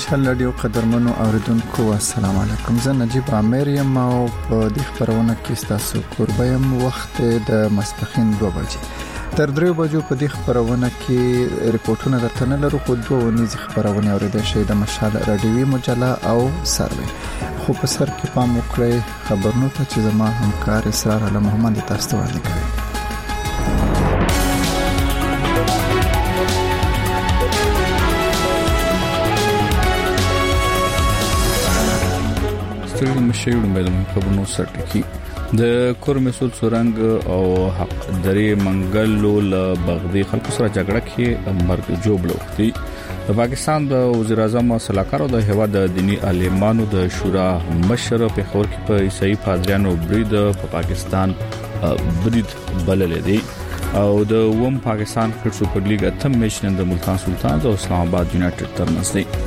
مشال رادیو قدرمنو اوریدونکو السلام علیکم. زه نجیب عامر یم او په دې خبرونه کې تاسو قربه یم. وخت د ماسپښین 2 بجې تر 3 بجو په دې خبرونه کې ریپورتونه درته نه لرو، خو دوه ونیز خبرونه اوریدل شي د مشال رادیوي مجله او سروي. خو په سر کې پام وکړئ خبرونو ته چې زما همکار اسرار علي محمد تاسو ته وړاندې کوي. ستړي مشهور مېلمه خبرونو سرټکی د کور مسول سورنګ او حق درې منګلو له بغدادي خلکو سره جګړه کې مرګ جوړ وکړي. د پاکستان د وزیر اعظم صلاحکارو د هیواد د دینی عالمانو د شورا مشر په خبر کې په عیسائی پادریانو برید په پاکستان برید بلل دي او د ووم پاکستان کرکټ سپر لیګ اتم میچ نن د ملتان سلطان او اسلام آباد یونایټډ ترمنځ دی.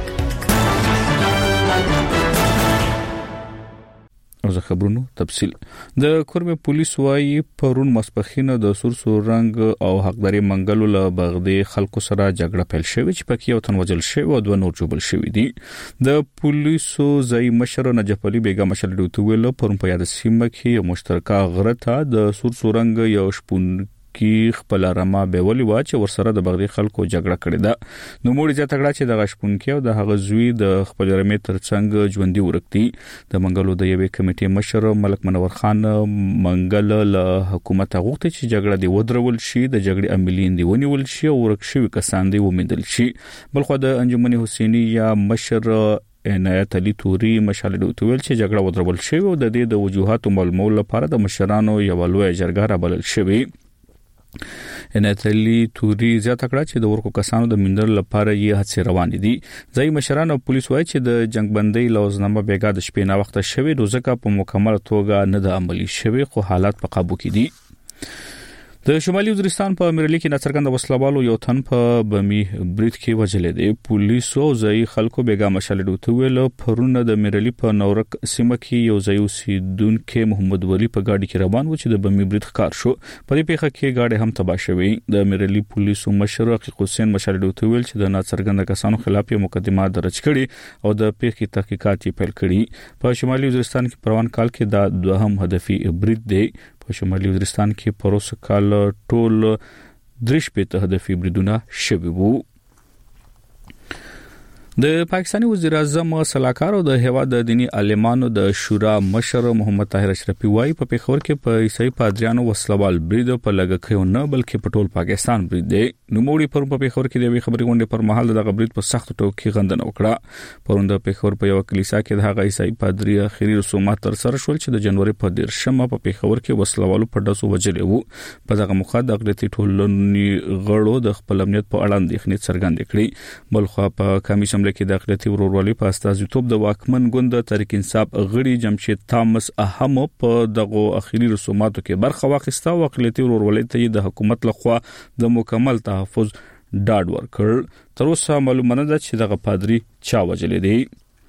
او خبرونو تفصیل د کورمه پولیس وايي پرون ماسپخین د سورنګ او حقداري منګلو له بغدادي خلکو سره جګړه پیل شوې چې پکې یو تن وژل شوی او دوه نور جوړل شوی دي. د پولیسو ځای مشر نجف علي بیگم مشال دوی ویل پرون په یاد سیمه کې یو مشترکه غرته د سورنګ یو شپون کې خپل رما به ولي وا چې ورسره د بغدادي خلکو جګړه کړې ده. نو موږ ځا تګړه چې د غشپون کې او د هغه زوی د خپل رمې ترڅنګ ژوندۍ ورکتي. د منګلو د یوې کمیټې مشر ملک منور خان منګل له حکومت غوښتي چې جګړه دی ودرول شي، د جګړې عملیین دی ونیول شي او ورک شوی کسان دی ومندل شي. بلخو د انجمن حسینی یا مشر عنایت علي توري مشال دوی ویل چې جګړه ودرول شي او د دې د وجوهاتو معلومول لپاره د مشرانو یو لوی جرګه را بلل شوی. عنایت علي توري زیاته کړه چې د ورکو کسانو د مندل لپاره یې هڅې روان دي. ځای مشران او پولیس وایي چې د جنگ بندي لوزنامه بیګا د شپې نه وخت شوی روزکه په مکمل توګه نه د عملی شوی، خو حالات په قابو کې دي. د شمالي وزیرستان په امرلي کې ناڅرګند وسلوالو یو تن په بمی برید کې وژل دي. پولیسو ځای خلکو بیګا مشال دوی ویل پرونه د امرلي په نورک سیمه کې یو ځای اوسیدونکو محمد ولی په گاډي کې روان و چې د بمی برید ښکار شو. په دې پیښه کې گاډي هم تباہ شوې. د امرلي پولیسو مشر حقیق حسین مشال دوی ویل چې د ناڅرګند کسانو خلاف یو مقدمه درج کړي او د پیښې تحقیقات پیل کړي. په شمالي وزیرستان کې پروان کال کې دا دوهم هدفي برید دی. په شمالي وزیرستان کې پروس کال ټول 3 هدفي بریدونه شوي وو. د پاکستاني وزیر اعظم صلاحکار او د هیواد د دینی عالمانو د شورا مشر محمد طاهر اشرفي وايي په پیښور کې په عیسائی پادریانو وسلوال برید په لګکیو نه بلکې په ټول پاکستان برید دی. نو موږ په پیښور کې د خبري غونډې پر مهال د برید په سخت ټوکی غندنه وکړه. پروند پیښور په یو کلیسا کې د هغه عیسائی پادری اخیری رسومات تر سره شول چې د جنوري په 13 په پیښور کې وسلوالو په داسو وجلې وو. په دغه مخه د اقلیتي ټولنې غړو د خپل امنیت په اړه اندېښنې څرګندې کړې. بلخو په کمیسیون کې د اقلیتي ورورولۍ په استازیتوب د واکمن ګوند تحریک انصاف غړي جمشید تامس اهم په دغه اخیری رسوماتو کې برخه واخیسته او اقلیتي ورورولۍ ته د حکومت لخوا د مکمل تحفظ ډاډ ورکړ. تر اوسه معلومه نه ده چې دغه پادری چا وجلې دی.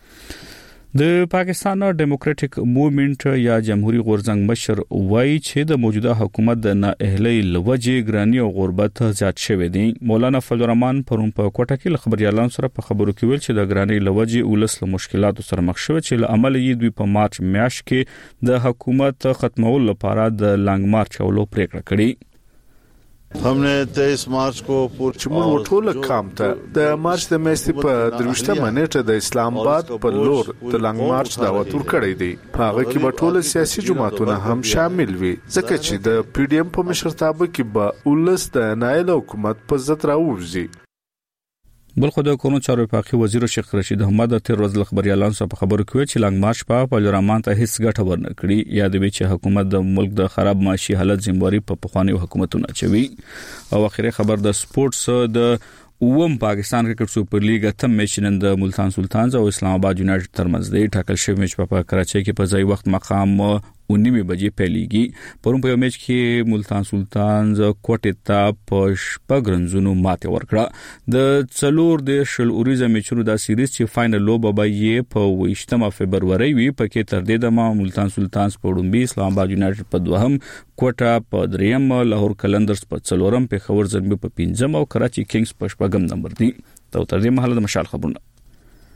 د پاکستان ډیموکراټک موومېنټ یا جمهوریت غورځنګ مشر وایي چې د موجوده حکومت د نااهلۍ لوجې ګرانی او غربت زیات شوی دی. مولانا فضل الرحمن پرون په کوټه کې خبريالانو سره په خبرو کې ویل چې د ګرانی لوجې ولس له مشکلاتو سره مخ شوی چې له عمل یې دوی په مارچ میاشت کې د حکومت ختمول لپاره د لانګ مارچ اولو پریکړه کړې. हमने 23 मार्च को چې ټول کام ته د مارچ د میاشتې په 23 منېټه د اسلام آباد په لور د لانګ مارچ دعوت ورکړی دی. هغه کې به ټول سیاسي جماعتونه هم شامل وي ځکه چې د پی ډی ایم په مشرتابه کې به ولس د نایل حکومت په ضد راوځي. بلخو د قانون چارو وفاقي وزیر شیخ رشید احمد تیر ورځ خبريالانو سره په خبرو کې چې لانګ مارچ په پارلمان ته هیڅ ګټه ورنکړي. یادوي چې حکومت د ملک د خراب معاشي حالت ذمہواری په پخواني حکومتونو چوي. او اخیری خبر د سپورتس د ووم پاکستان کرکټ سپر لیګ اتم میچ نن د ملتان سلطان او اسلام آباد یونایټډ ترمنځ دی. ټاکل شوی میچ په کراچۍ کې په ځای وخت مقام 19 بجې پیلېږي. پرون په میچ کې ملتان سلطان کوټې ته په شپږ رنزونو ماته ورکړه. د څلور د شل اوریزه میچونو د سیریز چې فائنل لوبه به یې په 28 فبرवरी وي پکې تر دې دمه ملتان سلطان په وړاندې اسلام آباد یونایټډ په دوهم، کوټه په دریم، لاهور کلندرز په څلورم، پیښور زلمي په پنځم او کراچي کینګز په شپږم نمبر دي. تر دې مهاله د مشال خبرونه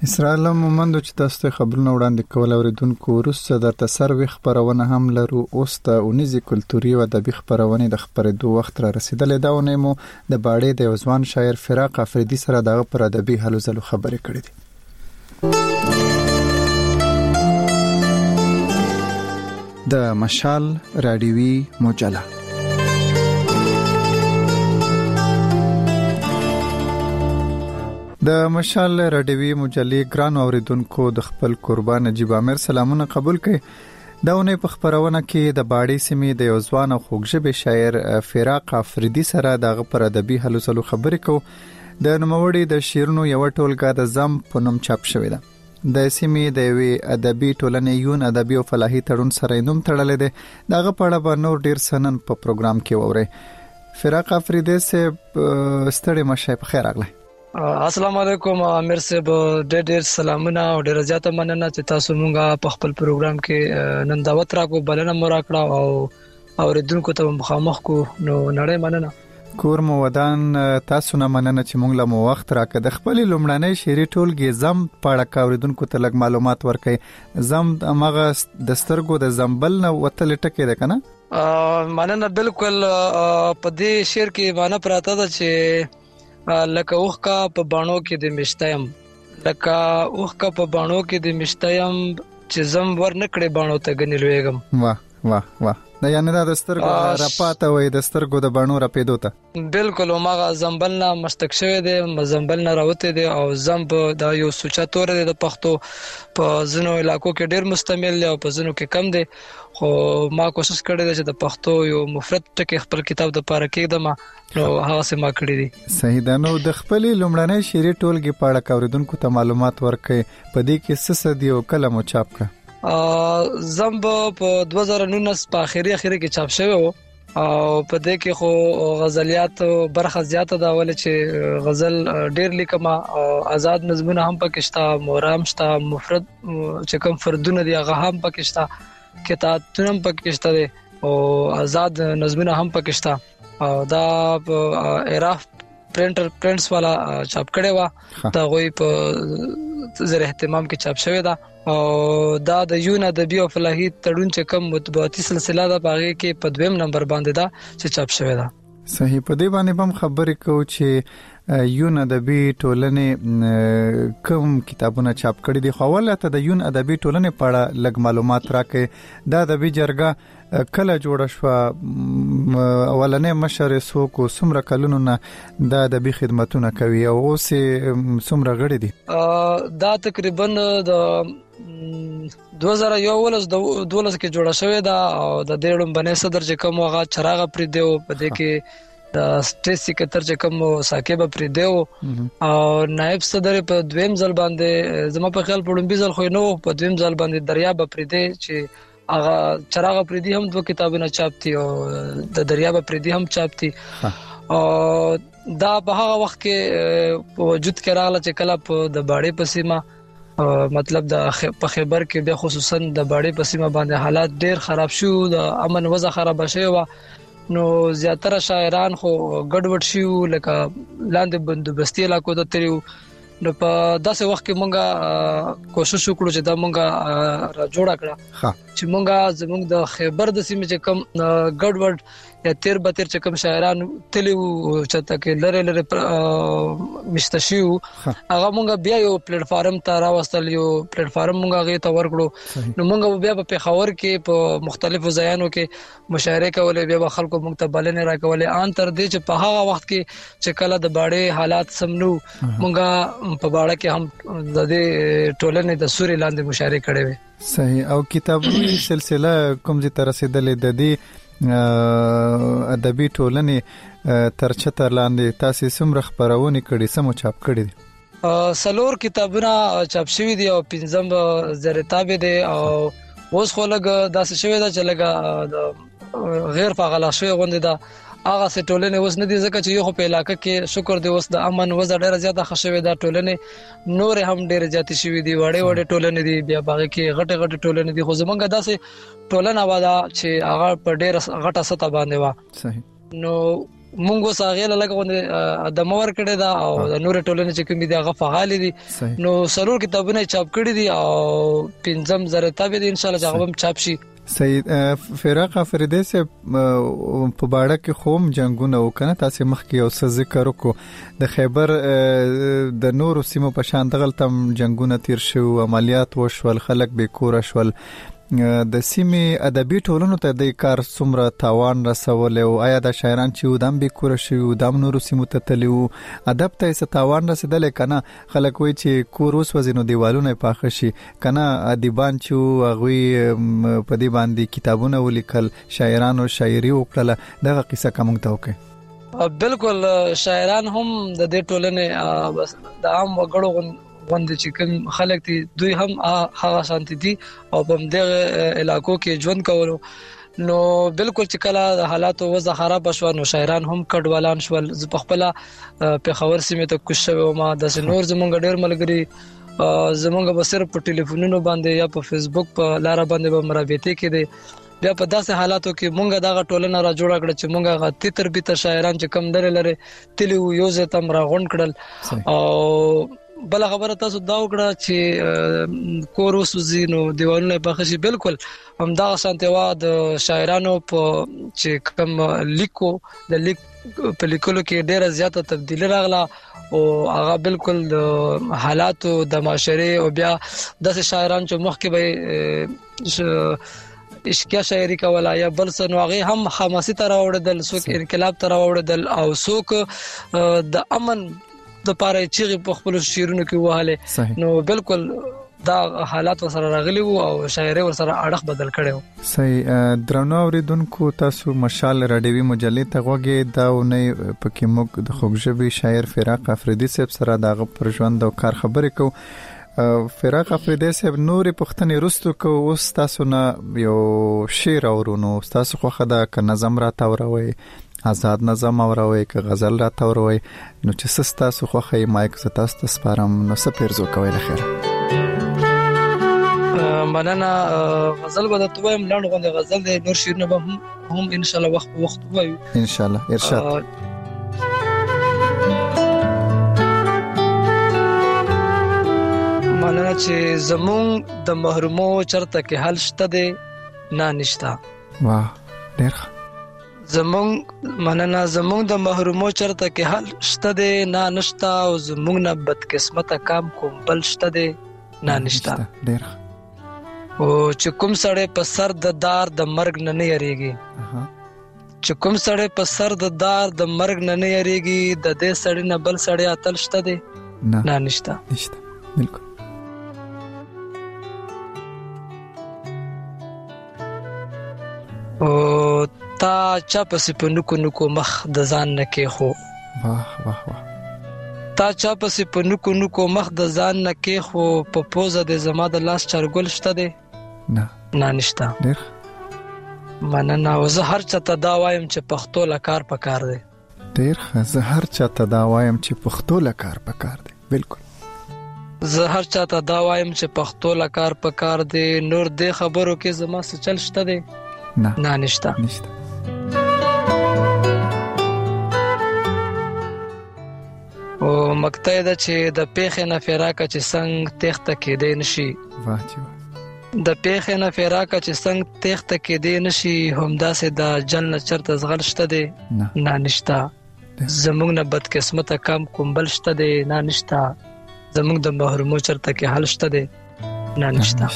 اسرائیل مومند چې تاسو ته خبرونه وړاندې کول اوریدونکو وروسته د تصویر خبرونه هم لرو. اوس د اونیزي کلتوري او ادبي خبرونه د خبرېدو وخت را رسیدلې دا ونه مو د باړې د یوځوان شاعر فراق افریدي سره دغه پر ادبي هلو ځلو خبرې کړې دي. د مشال رادیوي مجله د مشال رادیوي مجلې ګران اوریدونکو د خپل قربان نجیب عامر سلامونه قبول کړئ. داونه په خبرونه کې د باړې سیمې د یوځوان او خوږژبې شاعر فراق افریدي سره دغه پر ادبي هلو ځلو خبرې کو. د نوموړي د شعرونو یو ټولګه د زم په نوم چاپ شوې ده. د سیمې د وی ادبي ټولنې یون ادبي او فلاحي تړون سره نوم تړلې ده. دغه په اړه به نور ډیر سنن په پروګرام کې ووري. فراق افریدي سه ستړي مشه په خیر راغلی. السلام علیکم امیر صاحب، ډېر سلامونه او ډېر زیاته مننه چې تاسو مونږه په خپل پروګرام کې نن دعوت راکو، بلنه مو راکړه او اوریدونکو ته مخامخ کو. نو نړۍ مننه. کور مو ودان تاسو نه مننه چې مونږ له مو وخت راکړه. د خپل لومړنۍ شعري ټولګي زم پاړه کا اوریدونکو ته لږ معلومات ورکړئ. زم هغه د سترګو د زمبل نه وتل ټکي ده کنه؟ مننه. بالکل په دې شعر کې معنی پراته ده چې لکه اوخکا په بانو کې د مشتایم، لکه اوخکا په بانو کې د مشتایم چې زم ور نکړې بانو ته غنلوېګم. واه واه واه. دا یعنی دا د سترګو راپاته وي، د سترګو د بانو راپېدو ته. بالکل ماغه زمبل نه مستک شوی دی، زمبل نه راوته دی او زمب دا یو سوچا تور دی د پښتو په زنو علاقو کې ډیر مستعمل دی او په زنو کې کم دی. خو ما کوشش کړی دی چې د پښتو یو مفرد ټکی خپل کتاب د پاره کېدم نو هغه سم کړی دی. صحیح ده. نو د خپل لومړنۍ شعري ټولګي په اړه اوریدونکو ته معلومات ورکړئ. په دې کې څه څه دی او کله مو چاپ کړ؟ زمب په 2019 په اخري کې چاپ شوی او په دې کې خو غزلیات برخه زیاته دا ول چې غزل ډیر لیکما او آزاد نظمونه هم پکې شته، مورام شته، مفرد چې کوم فردونه دی هغه هم پکې شته، کتابونه هم پکې شته او آزاد نظمونه هم پکې شته او دا اراف پرنټس والا چاپ کړي وا. دا غوي په زر اهتمام کې چاپ شوی دا او دا د یون ادبي او فلاحي تړون چې کوم مطبوعاتي سلسله ده باغې کې په 2 نمبر باندې دا چې چاپ شوی دا. صحیح. په دې باندې هم خبرې کوو چې یون ادبي ټولنې کوم کتابونه چاپ کړي دي. خو ولته د یون ادبي ټولنې په اړه لږ معلومات راکړئ. دا ادبي جرګه کله جوړه شو؟ اولنې مشر څوک څومره کلونو نه د ادبي خدماتونه کوي او اوس څومره غړي دي؟ دا تقریبا د 2012 کې جوړه شوې ده او د دیړم باندې صدر چې کوم هغه چراغ پرې دیو په دې کې د سټریس سیکریټر چې کوم ساکب پرې دیو او نائب صدر په دویم ځل باندې زما په خیال په لومبي ځل خو نو په دویم ځل باندې دریاب پرې دی چې هغه چراغ پرې دی هم 2 کتابونه چاپ دي او د دریاب پرې دی هم چاپ دي او دا په هغه وخت کې په وجود کې راغله چې کله په د باړې په سیمه مطلب د په خیبر کې به خصوصا د باړې په سیمه باندې حالات ډیر خراب شو، د امن وضع خراب شوی نو زیاتره شاعران خو ګډوډ شو لکه لاندې بندوبستي علاقو ته تریو. نو په داسې وخت کې مونږه کوشش وکړو چې دا مونږه را جوړ کړه چې مونږه زموږ د خیبر د سیمې چې کم ګډوډ یا تیر چې کوم شاعران تلو چې تک لره مشتشیو هغه مونږ بیا یو پلیټ فارم ته راوستل، یو پلیټ فارم مونږه غي ته ورکړو. نو مونږ بیا په خبر کې په مختلفو ځایانو کې مشاعره کولې، بیا خلکو مونږ ته بلنه راکولې ان تر دې چې په هغه وخت کې چې کله د باړې حالات سمنو مونږه په باړه کې هم د دې ټولنې د سوري لاندې مشاعره کړې وې. صحیح. او کتابي سلسله کوم ځای تر رسیدلې د دې ادبي ټولنې تر چتر لاندې تاسو څومره خبرونه کړي سمو چاپ کړي دي؟ 4 کتابونه چاپ شوي دي او 15 زرتابه دي او اوس خو لګ داسې شوی دا چې لګ غیر فعال شوی غونډه ده هغه څه ټولنه اوس نه دي ځکه چې یو په علاقې کې شکر دی اوس د امن وضع ډیره زیاته خښوي دا ټولنه نور هم ډیره زیاتې شوي دي، وړې ټولنه دي، بیا باغ کې غټه ټولنه دي. خو زمونږ داسې ټولنه واده چې هغه په ډیره غټه سطح باندې و. صحیح. نو مونږ وساغه لکه د مور کړه دا او د نور ټولنې چې کوم دي هغه فعال دي نو سرور کتابونه چاپ کړي دي او پنځم زره تابع دي ان شاء الله هغه چاپ شي. سید فراق افریدی سے په باړه کې خوم جنگونه وکنه تاسو مخکې او څه ذکر وکړو د خیبر د نورو سیمو په شان دغه تم جنگونه تیر شو عملیات وشول خلک به کور شول د سیمې ادبي ټولنو ته د کار څومره تاوان رسول او آیا د شاعران چې ودام به کور شي ودام نورو سیمو ته تلو ادب ته څه تاوان رسیدل کنه خلک وای چې کور اوس وزینو دیوالونه پاخه شي کنه ادیبان چې هغه په دې باندې کتابونه ولیکل شاعرانو شاعري وکړه دغه قصه کوم ته وکي. بالکل شاعران هم د دې ټولنې بس د عام وګړو وند چې کوم خلک دي دوی هم هغه شانتي دي او په دغه علاقو کې ژوند کولو نو بالکل چې کله حالات وضع خراب شو نو شاعران هم کډوالان شول په خپل په خبر سیمه ته کوشش وما د نور زمونږ ډېر ملګری زمونږ به صرف په ټلیفونونو باندې یا په فیسبوک په لار باندې به مرابطه کې دي بیا په داسې حالاتو کې مونږه دغه ټولنه را جوړه کړه چې مونږه غتی تر بیت شاعران چې کم درې لري تلی یو ځه تم را غونډ کړل او بل خبره تاسو دا وکړه چې کور وسوځي نو دیوالونه بخښي بالکل هم دا شانتوا د شاعرانو په چې کوم لیکو د لیک په لیکلو کې ډیره زیاته تبدیلی راغله او هغه بالکل د حالاتو د معاشره او بیا د شاعران چې مخکې به اشکیا شاعری کولا یا بل څه نو هغه هم حماسي تر اوړدل څوک انقلاب تر اوړدل او څوک د امن د پاره چې په خپل شعرونو کې وهاله نو بالکل دا حالات سره راغلي وو او شاعري ور سره اړه بدل کړو. صحیح درنو اوریدونکو تاسو مشال رادیوي مجلې ته غوږی دا نه پکې موږ د خوږژبي شاعر فراق افریدی صاحب سره دغه پر ژوند او کار خبرې کو. فراق افریدی صاحب نورې پښتنې رستو کو اوس تاسو نه یو شعر اورونو تاسو خو خدا ک نظم را تاوروي آزاد نظم اوروي ک غزل را تاوروي نو چې سستا سو خو خې مایک زتاست سپارم نو سپیرزو کوي لخر مننه غزل به د تویم لاندې غونډه غزل د نور شیرنه به هم ان شاء الله وخت وایو ان شاء الله ارشاد. مننه چې زمون د محرومو چرته کې حل شته دي نه نشتا. واه ډېر زمون مننه زمون د محرومو چرته کې حل شته دي نه نشتا او زمون نه بد قسمت کام کوم بل شته دي نه نشتا. ډېر او چې کوم سړی په سر د دار د مرګ نه یریږي چې کوم سړی په سر د دار د مرګ نه یریږي د دې سړی نه بل سړی اتل شته دي نه نشتا. بالکل او تا چا پسې په نکو مخ د ځان نه کې خو واه واه واه تا چا پسې په نکو مخ د ځان نه کې خو په پوزه د زما د لاس چرګل شته دي نه نشتا. ډېر مننه او زه هر چاته دا وایم چې پښتو لکار پکار دی. ډېر زه هر چاته دا وایم چې پښتو لکار پکار دی. بالکل زه هر چاته دا وایم چې پښتو لکار پکار دی نور دې خبرو کې زما څه چل شته دی نه نشتا. او مقطع دا چې د پیخې نه فراقه چې څنګه تخته کې دی نشي واه چې د پیخې نه فراقه چې څنګه تخته کې دی نشي همدا سه د جنت چرته زغل شته دی نه نشتا. زمونږ نه بد قسمت کم کوم بل شته دی نه نشتا. زمونږ د محرومو چرته کې حل شته دی نه نشتا.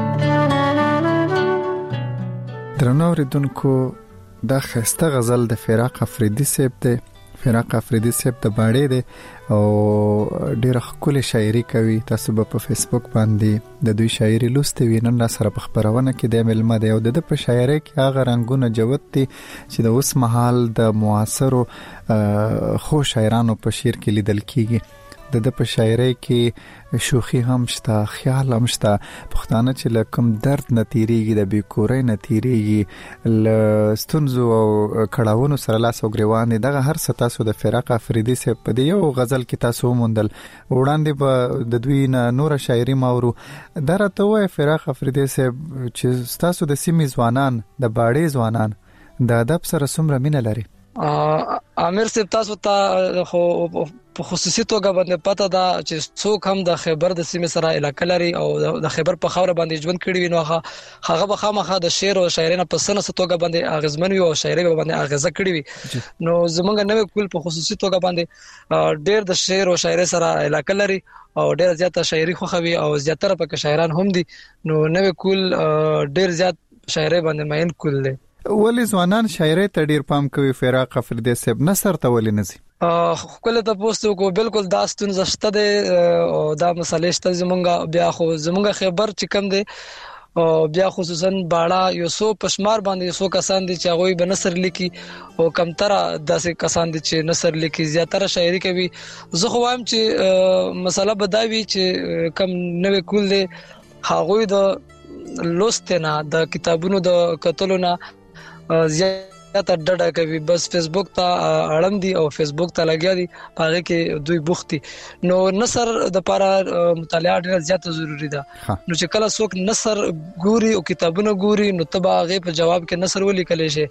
درنو اوریدونکو دا خسته غزل د فراق افریدی صاحب دی. فراق افریدی صاحب د باړې دی او ډیره ښکلې شاعري کوي. تاسو په فیسبوک باندې د دوی شاعري لوستي وینئ سره په خبرونه کې د ملمه دی او د په شاعري کې هغه رنگونه جوت دي چې د اوس مهال د معاصرو خو شاعرانو په شعر کې لیدل کیږي. د په شاعري کې شوخي هم شته خیال هم شته پښتانه چې لکم درد نتیریږي د بیکورې نتیریږي لستونزو او کړهونو سره لاس او ګریوان دغه هر څه تاسو د فراق افریدی صاحب په یو غزل کې تاسو موندل وړاندې به د دوی نور شاعري ماورو درته وای فراق افریدی صاحب چې تاسو د سیمې ځوانان د باړې ځوانان د ادب سره څومره مینه لري. امیر صاحب تاسو ته خو په خصوصي توګه باندې پته ده چې څوک هم د خیبر د سیمې سره علاقه لري او د خیبر په خاور باندې ژوند کړی وي نو هغه به خامخا د شعر او شاعرۍ نه په سنه توګه باندې اغیزمن وي او شاعرۍ باندې اغیزه کړی وي نو زمونږ نوې کول په خصوصي توګه باندې ډېر د شعر او شاعرۍ سره علاقه لري او ډېر زیاته شاعري خوښوي او زیاتره پکې شاعران هم دي نو نوې کول ډېر زیات شاعرۍ باندې ماین کول دي. ولی ځوانان شاعرۍ ته ډیر پام کوي فراق افریدی صاحب نثر ته ولې نزي؟ خپل ته پوسټو کو بالکل دا ستونزه شته ده او دا مسالې شته زمونږ بیا خو زمونږ خبر چې کم دي او بیا خصوصا باړه یو سو پشمار باندې یو سو کسان دي چې هغه به نثر لیکي او کمتره داسې کسان دي چې نثر لیکي زیاتره شاعري کوي. زه خو وایم چې مسله بداوي چې کم نوې کول دي هغه د لوستنه د کتابونو د کتلو نه زیاته ډډه کوي بس فیسبوک ته اړم دي او فیسبوک ته لګیا دي هغه کې دوی بوختي نو نثر د لپاره مطالعه ډیره زیاته ضروری ده نو چې کله څوک نثر ګوري او کتابونه ګوري نو تبا هغه په جواب کې نثر ولیکل شي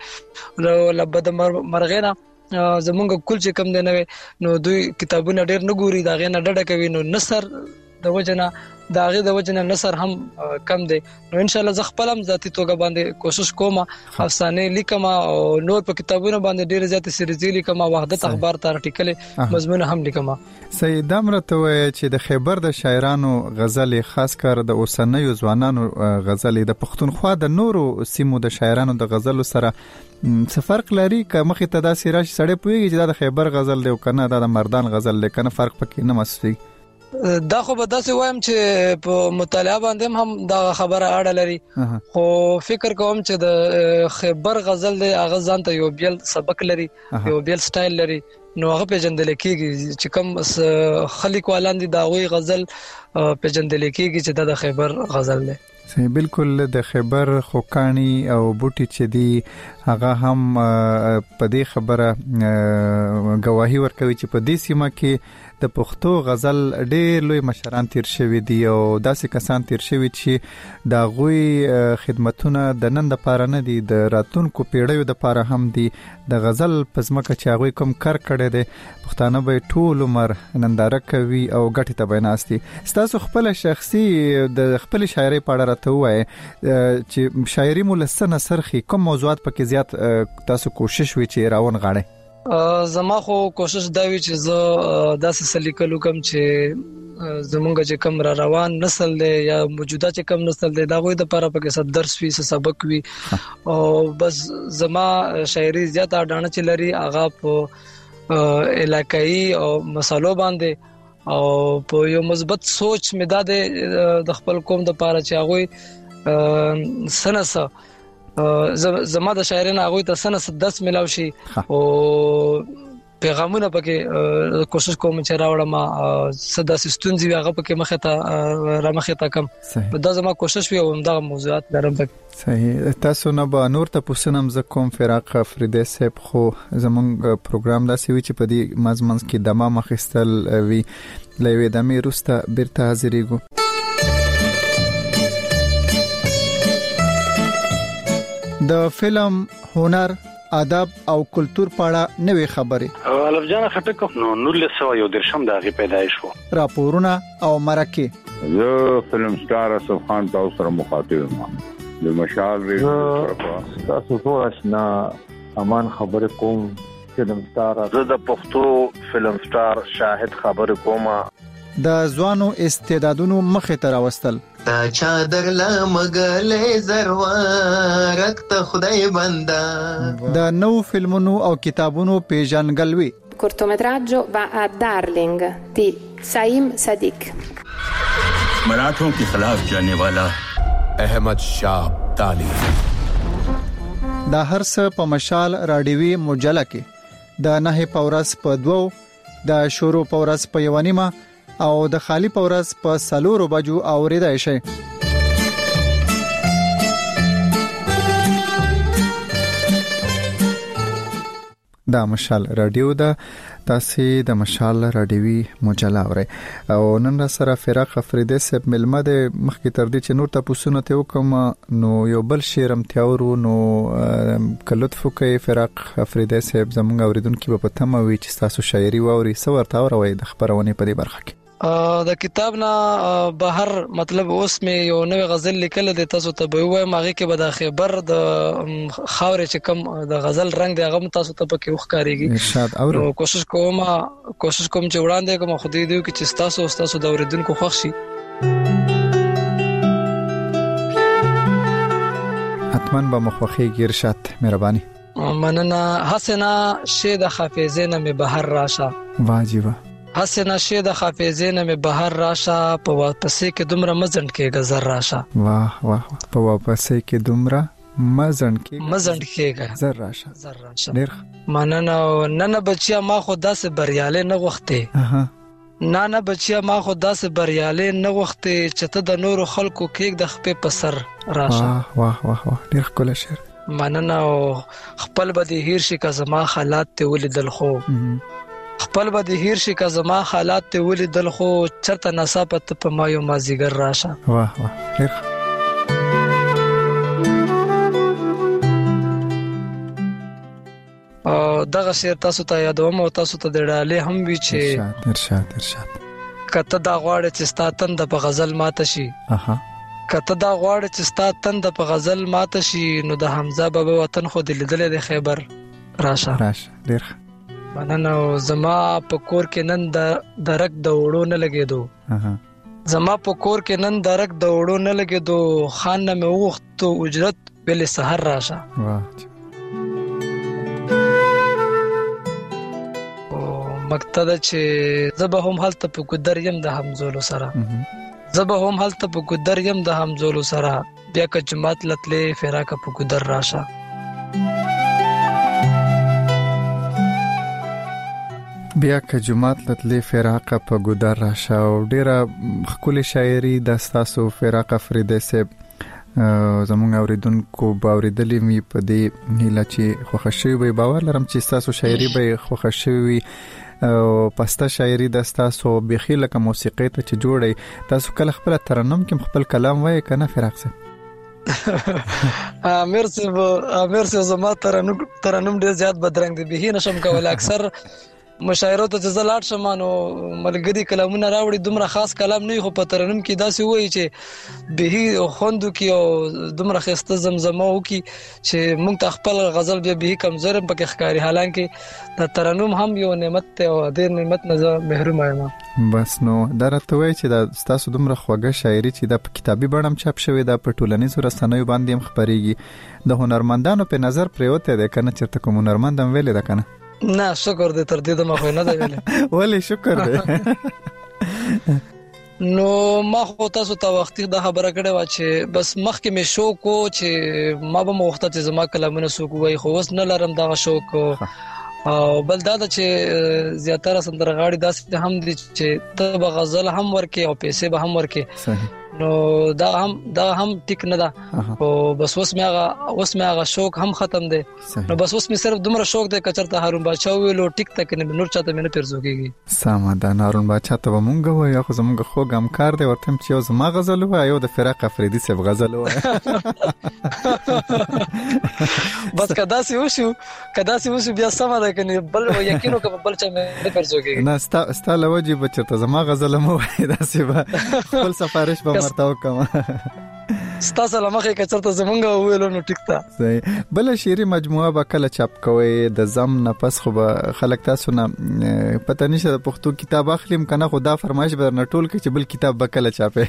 لبد مرغینا زمونږ کول چې کم دی نو دوی کتابونه ډیر نه ګوري دا غي نه ډډه کوي نو نثر د وجنه داغه د وجنه نثر هم کم دی نو ان شاء الله ز خپلم ذاتی توګه باندې کوشش کوم افسانه لیکم او نور په کتابونو باندې ډیر زیات سریزي لیکم وحدت اخبار ته ارټیکل مضمون هم لیکم. سید امرته چې د خیبر د شاعرانو غزل خاص کر د اوسنیو ځوانانو غزل د پښتونخوا د نورو سیمو د شاعرانو د غزل سره څه فرق لري که مخې ته دا سیراش سړی پويږي چې د خیبر غزل دی او کنه د مردان غزل دی کنه فرق پکې نه مسوي؟ دا خو به داسې وایم چې په مطالعه باندې هم دا خبره اړه لري خو فکر کوم چې د خیبر غزل دی هغه ځان ته یو بیل سبق لري یو بیل سټایل لري نو هغه پیژندل کېږي چې کوم خلک ولان دي دا وی غزل پیژندل کېږي چې د خیبر غزل دی. صحیح بالکل د خیبر خوکانی او بوټي چې دی هغه هم په دې خبره گواهی ورکوي چې په دې سیمه کې د پښتو غزل ډېر لوی مشران تیر شوی دي او داسې کسان تیر شوی چې دا غوي خدمتونه د نن د پاره نه دي د راتونکو پیړیو د پاره هم دي د غزل پزماکه چې هغه کوم کار کړي دي پښتانه به ټول عمر ننداره کوي او ګټه ته بناستي. تاسو خپل شخصي د خپل شاعري پاړه راته وای چې شاعري مولسنه سرخي کوم موضوعات پکې زیات تاسو کوشش وی چې راون غاړي؟ زما خو کوشش دا وی چې زه داسې سلیقه لوکم چې زمونږ چې کم را روان نسل دی یا موجوده چې کم نسل دی دا غوي د لپاره پکې څه درس وی څه سبق وی او بس زما شاعري زیاته ډانه چې لري هغه په علاقائی او مسالو باندې او په یو مثبت سوچ مداد د خپل قوم د لپاره چې هغه سنسه زما د شاعرانو هغه ته سنه 10 ملاو شي او پیغامونه پکې کوشش کوم چې راوړم صدا سستونزي هغه پکې مخه ته را مخه ته کم دا زما کوشش وي او دا موضوعات درم پکې. صحیح تاسو نه به نور ته پوښتنم ز کوم فراق افریدی صاحب خو زمونږ پروګرام دا سوي چې په دې مزمنس کې دمه مخستل وی لوي د مې روسته بیرته حاضرېګو. د فلم هنر ادب او کلچر پاړه نوې خبرې الف جان خټک نو 1913 د هغه پیدایش وو راپورونه او مرکه زه فلم سٹار اسف خان تاسو سره مخاطب یم د مشال ریډیو تاسو ټول آشنا امان خبر کوم فلم سٹار زه د پښتو فلم سٹار شاهد خبر کوم د ځوانو استعدادونو مخه ته راوستل تا چادر لمغلې زروارک ته خدای بندا د نو فلمونو او کتابونو پیژنګلوي. cortometraggio va a Darling di Saim Sadiq. मराठों के खिलाफ जाने वाला अहमद शाह अब्दाली. دا هر څه په مشال رادیوي مجله کې د نه پورس په 2 د شروع پورس په 1 او د خالی پورس په 4 بجو اوریدای شي. دا مشال رادیو ده تاسو د مشال رادیوي مجله اورئ او نن را سره فراق افریدی صاحب ملمه د مخکې تر دې چې نور تاسو ته وکم نو یو بل شعرم تیاورو نو کلطف کوي فراق افریدی صاحب زموږ اوریدونکو په تمه وي چې تاسو شاعري واوري سو ورته اوروي د خبرونه په دې برخه کې د کتاب نه بهر مطلب اوس مې یو نوې غزل لیکل د تاسو ته به وایم هغه کې به د خبر د خاورې چې کم د غزل رنگ دی هغه تاسو ته پکې وښکاریږي ارشاد اورو کوشش کوم چې وړاندې کوم خو دې چې تاسو د اوریدونکو خوښ شي حتماً به مخوخیږي ارشاد مهرباني مننه حسنا شه د حافظې نه مې بهر راشه واجبہ حسنا شه د حافظې نه مې بهر راشه په واپسې کې دومره مزند کې گذر راشه واه واه په واپسې کې دومره مزند کې گذر راشه ډیر مننه نن بچیا ما خو داسې بریاله نه غوښته نه بچیا ما خو داسې بریاله نه غوښته چې ته د نورو خلکو کې د خپې په سر راشه واه واه واه ډیر ښکلی شعر مننه خپل به دې هیر شي که زما حالات ته ولیدل خو خپل به دې هیر شي که زما حالات ته ولیدل خو چرته نصابت په ما یو مازیګر راشه واه واه ډیر دغه شعر تاسو ته یادوم او تاسو ته د ډالې هم وی چې ارشاد کته دا غواړي چې ستا تند په غزل ماته شي کته دا غواړي چې ستا تند په غزل ماته شي نو د حمزه بابا وطن خو د لیدلې د خیبر راشه ډیر مننه زما په کور کې نن درک د وړو نه لګېدو زما په کور کې نن درک د وړو نه لګېدو خان نه مې وغوښتو اجرت بل سحر راشه مقصد چې زبه هم هلته په ګدر يم د همزولو سره زبه هم هلته په ګدر يم د همزولو سره بیا که جماعت لتلې فراق په ګدر راشه بیا که جماعت لتلې فراق په ګدر راشه او ډیره خولي شاعري د تاسو فراق افریدی صاحب زموږ اوریدونکو باوریدلې می په دې هیله چې خوښشي وي باور لرم چې تاسو شاعري به خوښشي وي او پسته شاعري د تاسو بخیله کوم موسیقي ته چې جوړي تاسو کله خپل ترنم کې خپل کلام وایي کنه فراق صاحب مرسي زما ترنم ډیر زیات بدرنګ دي به نشم کولای اکثر مشاعره ته ځلاټ شمانو ملګری کلامونه راوړي دومره خاص کلام نه خو په ترنم کې داسې وایي چې به خوندو کې او دومره خسته زمزمه وکي چې موږ ته خپل غزل به کمزور پکې ښکاری حالانکه د ترنم هم یو نعمت ته او د نعمت نه محروم یم بس نو درته وایي چې د تاسو دومره خوږه شاعري چې د کتابي بڼم چاپ شوی د پټولنیزو رسنیو باندې هم خبريږي د هنرمندانو په نظر پریوته ده کنه چرته کوم هنرمندم ویل ده کنه نه شکر دې تر دې د مخه نه دی ویلې ولی شکر دې نو ما خو تاسو ته وختي د خبره کړې و چې بس مخکې مې شوق کو چې ما به وخت ته زما کلامونه سوق وای خو وس نه لرم دا شوق او بل دا چې زیاتره سندرغاړي داسې هم دي چې ته به غزل هم ورکې او پیسې به هم ورکې نو دا هم ټیک نه ده او بس اوس مې هغه شوق هم ختم دی نو بس اوس مې صرف دومره شوق دی کچرته هارون بادشاہ ویلو ټیک تک نه نور چاته مې نه پرځوږي سامان دا هارون بادشاہ ته مونږ وایو خو زمونږ خو ګمکار دی ورته چې یو زما غزل وایو د فراق افریدی صاحب غزل وایو بس کدا سی وشو بیا سم ده کني بل یقینو که بل چا مې نه پرځوږي نه ستاله وجه بچته زما غزل مو وای دا سی خپل سفارش به مرتاو کما ستاسو لمخه کچرته زمونږ ویلو نو ټیک تا صحیح بل شعري مجموعه به کله چاپ کوي د زم نه پس خو به خلک تاسو نه پته نشه د پښتو کتاب اخلم کنه خدا فرمایش به نه ټول کې چې بل کتاب به کله چاپه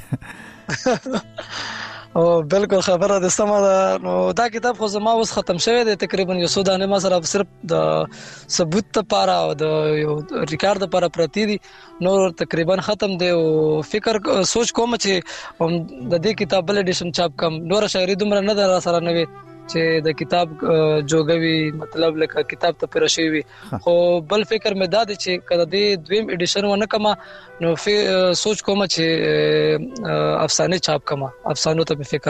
او بالکل خبره د سم نو دا کتاب خو زما اوس ختم شوی دی تقریبا یو سودانه ما سره صرف د ثبوت لپاره او د یو ریکارډ لپاره پرتی دي نور تقریبا ختم دی او فکر سوچ کوم چې د دې کتاب بل ایډیشن چاپ کم نور شاعري دومره نه در سره نه وي چې د کتاب جوګوي مطلب لکه کتاب ته پر شي وي خو بل فکر مې داد چې کله دې دویم ایډیشن ونه کما نو سوچ کوم چې افسانه چاپ کما افسانو ته فکر دی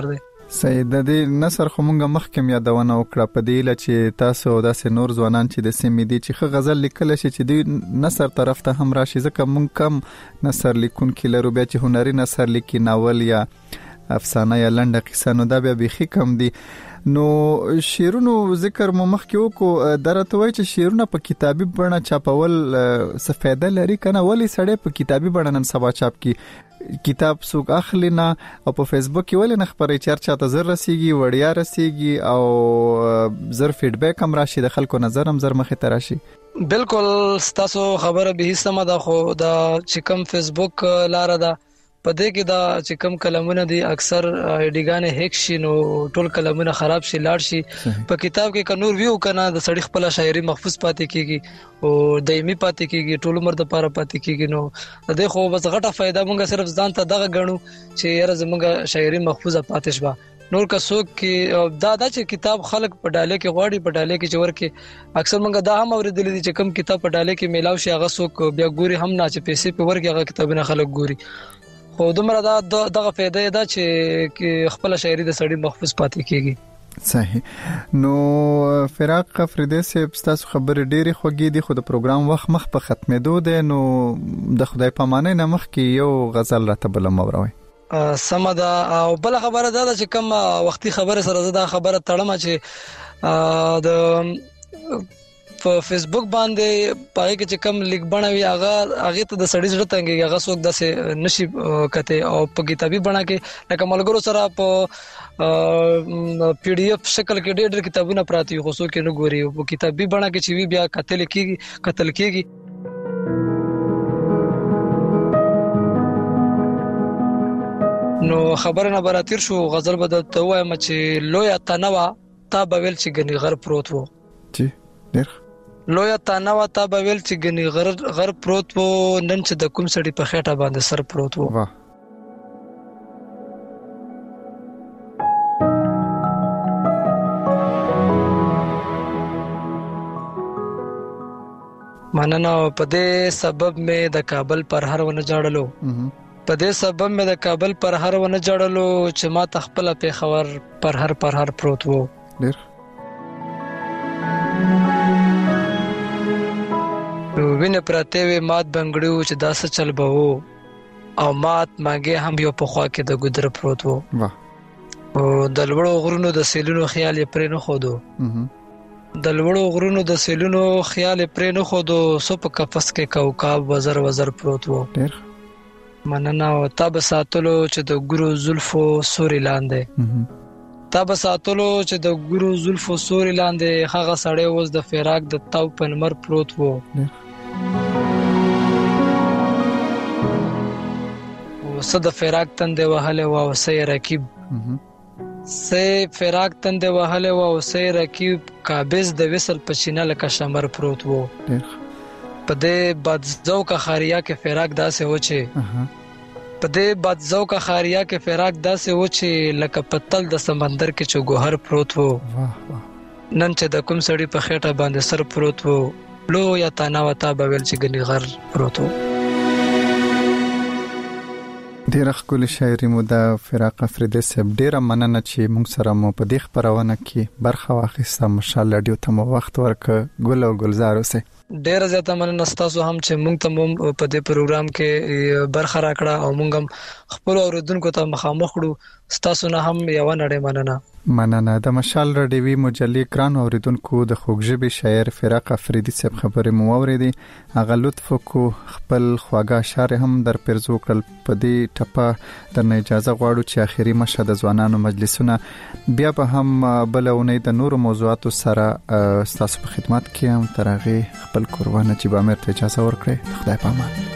سید د نصر خمونګه مخکم یادونه وکړه په دې لچې تاسو داسې نور ځوانان چې د سیمې دي چې غزل لیکل شي چې د نصر طرف ته هم راشي ځکه مونږ کم نصر لیکون کې لرو بیا چې هنري نصر لیکي ناول یا افسانه یا لنډه قصه نو دا بیا بيخي کم دي نو شعرونو ذکر مو مخکې وکړو درته وای چې شعرونه په کتابي بڼه چاپول څه فائدہ لري کنه ولی سړی په کتابي بڼه نن سبا چاپ کی کتاب څوک اخلي نه او په فیسبوک کې ولې نه خبرې چرچا ته زر رسیږي وړیا رسیږي او زر فیډبیک هم راشي د خلکو نظر هم زر مخه تراشي بالکل تاسو خبره به سم ده خو دا چې کوم فیسبوک لار ده په دې کې دا چې کوم کلمونه دي اکثر ایډیګانې هیک شي نو ټول کلمونه خراب شي لاړ شي په کتاب کې ک نور ویو کنه د سړی خپل شاعري محفوظ پاتې کیږي او دایمي پاتې کیږي ټول عمر د پاره پاتې کیږي نو د خو بس غټه فائدہ مونږ صرف ځان ته دغه غنو چې یاره زمونږ شاعري محفوظه پاتې شوه نور کا څوک کې دا چې کتاب خلک په ډاله کې غواړي په ډاله کې چور کې اکثر مونږ دا هم اوریدل دي چې کوم کتاب په ډاله کې میلاو شي هغه څوک بیا ګوري هم نه چې پیسې په ورګي هغه کتابونه خلک ګوري خو دومره دا دغه فائدہ ده چې خپل شاعري د سړی محفوظ پاتې کیږي صحیح نو فراق افریدی صاحب تاسو خبر ډيري خوږی دي خو د پروګرام وخت مخ په ختمېدو ده نو د خدای پامانه نه مخ کې یو غزل راته بل موروي سمدا او بل خبره ده چې کوم وختي خبره سره زدا خبره تړم چې د په فیسبوک باندې پای کې چې کم لیک بنوي هغه ته د سړی زړه تنګي هغه څوک داسې نشي کته او په کتابي بنا کې لکه ملګرو سره په پی ډی اف شکل کې ډېر کتابونه پراتی خو څوک نه ګوري په کتابي بنا کې چې بیا قتل کېږي نو خبره نه براتیر شو غزل بده ته وایم چې لویا تنوا تا بویل چې غنی غر پروت وو جی ډېر لویا تنوا تا بویل چې غنی غر پروت وو نن چې د کوم سړي په خېټه باندې سر پروت وو واه مننه په دې سبب مې د کابل پر هر ونه جاړلو په دې سبب مې د کابل پر هر ونه جاړلو چې ما تخپل په خبر پر هر پروت وو ډېر وینه پراته وی مات بنگړیو چې داسه چل بهو او مات ماګه هم یو په خوا کې د ګدر پروت وو واه او د لوړو غرونو د سیلونو خیال یې پرې نه خودو د لوړو غرونو د سیلونو خیال یې پرې نه خودو سو په قفس کې کوكب وزر پروت وو ډېر مننه او تاب ساتلو چې د ګورو زلفو سوري لاندې تاب ساتلو چې د ګورو زلفو سوري لاندې هغه سړی اوس د فراق د تاو پنمر پروت وو صد فراق تند وهله او سي رکیب سي فراق تند وهله او سي رکیب قابض د وصل پچینه لکه شمر پروت وو په دې بد ذوق خاریا کې فراق داسې و چې په دې بد ذوق خاریا کې فراق داسې و چې لکه پتل د سمندر کې چې ګوهر پروت وو نن چې د کوم سړي په خېټه باندې سر پروت وو لو یا تانا وتا بویل چې غنی غر پروت وو ډیره ښکلي شاعري مو د فراق افریدی صاحب ډیره مننه چې موږ سره مو په دې خبرونه کې برخه واخیسته ماشاءالله ډیو ته مو وخت ورکړ ګل او گلزار اوسه ډیره زیاته مننه تاسو هم چې موږ ته په دې پروګرام کې برخه راکړه او موږ هم خپل اوریدونکو ته مخامخ کړو تاسو نه هم یو نړۍ مننه د مشال رډیوي مجلې کران اوریدونکو د خوږژبي شاعر فراق افریدی صاحب خبرې مو اوریدي هغه لطف کو خپل خواږه اشعار هم در پرزو کړل په دې ټپه درنه اجازه غواړو چې اخیری مشهد ځوانانو مجلسونه بیا به هم بلونه د نورو موضوعاتو سره تاسو په خدمت کې هم ترغه خپل قربانه چې به امر ته اجازه ورکړي خدای پامان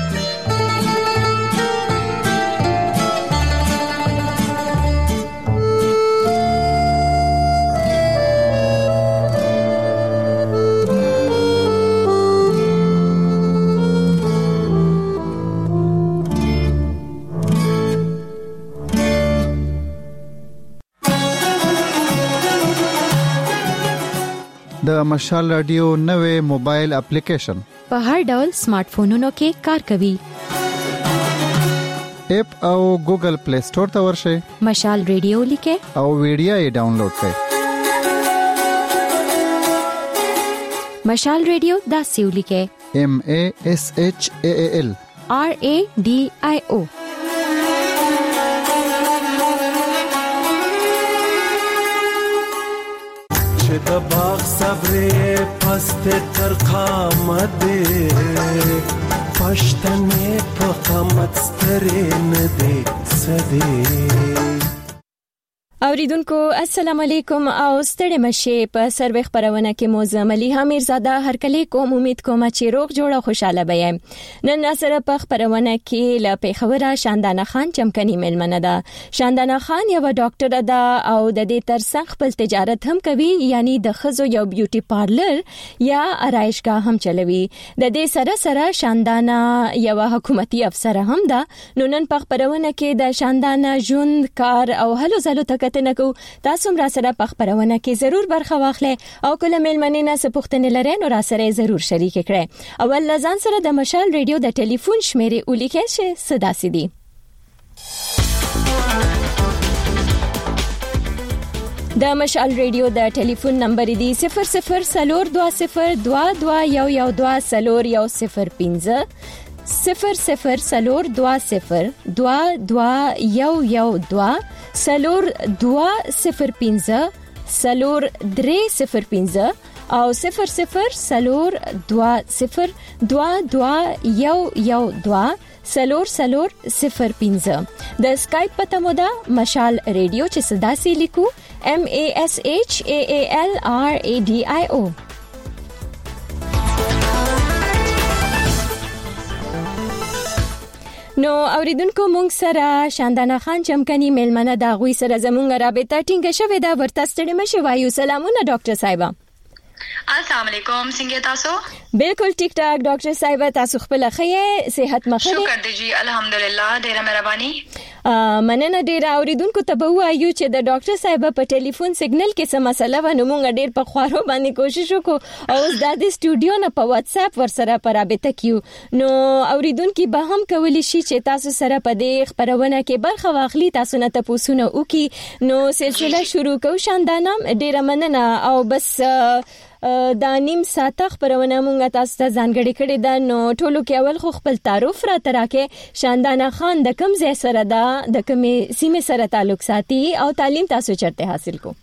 د مشال رادیو نوې موبایل اپلیکیشن په هر ډول سمارټ فونونو کې کار کوي. اپ او ګوګل پلی سٹور ته ورشئ، مشال ریډیو لیکه او ویډیو یې ډاونلوډ کړئ. مشال ریډیو داسې ولیکه MASHAAL RADIO. چې د باغ صبرې پست تر قامت پښتنې په قامت سترې نه دي سدي. اوریدونکو السلام علیکم او ستړي مشه په سروي خبرونه کې موزم علي حمیرزاده هر کله کوم امید کوم چې روغ جوړه خوشاله بیم. نن سره په خبرونه کې ل پیښوره شاندانه خان چمکني ملمنه ده. شاندانه خان یو ډاکټر ده او د دې ترڅنګ خپل تجارت هم کوي، یعنی د خزو یو بیوټي پارلر یا آرایشګاه هم چلوي. د دې سره سره شاندانه یو حکومتي افسر هم ده. نو نن په خبرونه کې د شاندانه ژوند کار او هلو زلو تک نکو. تاسو را سره په خبرونه کې ضرور برخه واخلئ او کله ملمنې نه سپوښتنې لرئ نو را سره ضرور شریک کړئ. اول لزان سره د مشال ریډیو د ټلیفون شمیرې ولیکئ چې صدا سي. د مشال ریډیو د ټلیفون نمبر دی 0042221120 0020221120 سلور 205 سلور 305 او 0020221120 سلور 05. د اسکایپ پته مو ده مشال ریډیو چې صدا سي لیکو MASHAALRADIO. نو اوریدونکو مونږ سره شاندانه خان چمکني ملمنه دا غوي سره زمونږ رابطه ټینګه شوې ده. ورته ستړي مشه وایو. سلامونه ډاکټر صاحبہ. السلام علیکم، څنګه تاسو؟ بالکل ټیک ټاک ډاکټر صاحبہ، تاسو خپل ښه صحت مخه؟ شکر دی جی الحمدلله، ډیره مهرباني. مننه ډیره. اوریدونکو ته به وایو چې د ډاکټر صاحبہ په ټلیفون سیګنل کې څه مسله و نو مونږ ډیر په خوارو باندې کوشش وکړو او اوس د سټوډیو نه په واتس اپ ورسره پر رابطه کیو. نو اوریدونکو به هم کولی شي چې تاسو سره په دې خبرونه کې برخه واخلي، تاسو نه تاسو نه وکي. نو سلسله شروع کو. شاندانه ډیره مننه. او بس دا نیم ساعت خبرونه مونږه تاسو ته ځانګړي کړي ده. نو ټولو کې اول خو خپل تعارف را تراکه. شاندانه خان د کوم ځای سره ده، د کومې سیمه سره تعلق ساتي او تعلیم تاسو چرته حاصل کو؟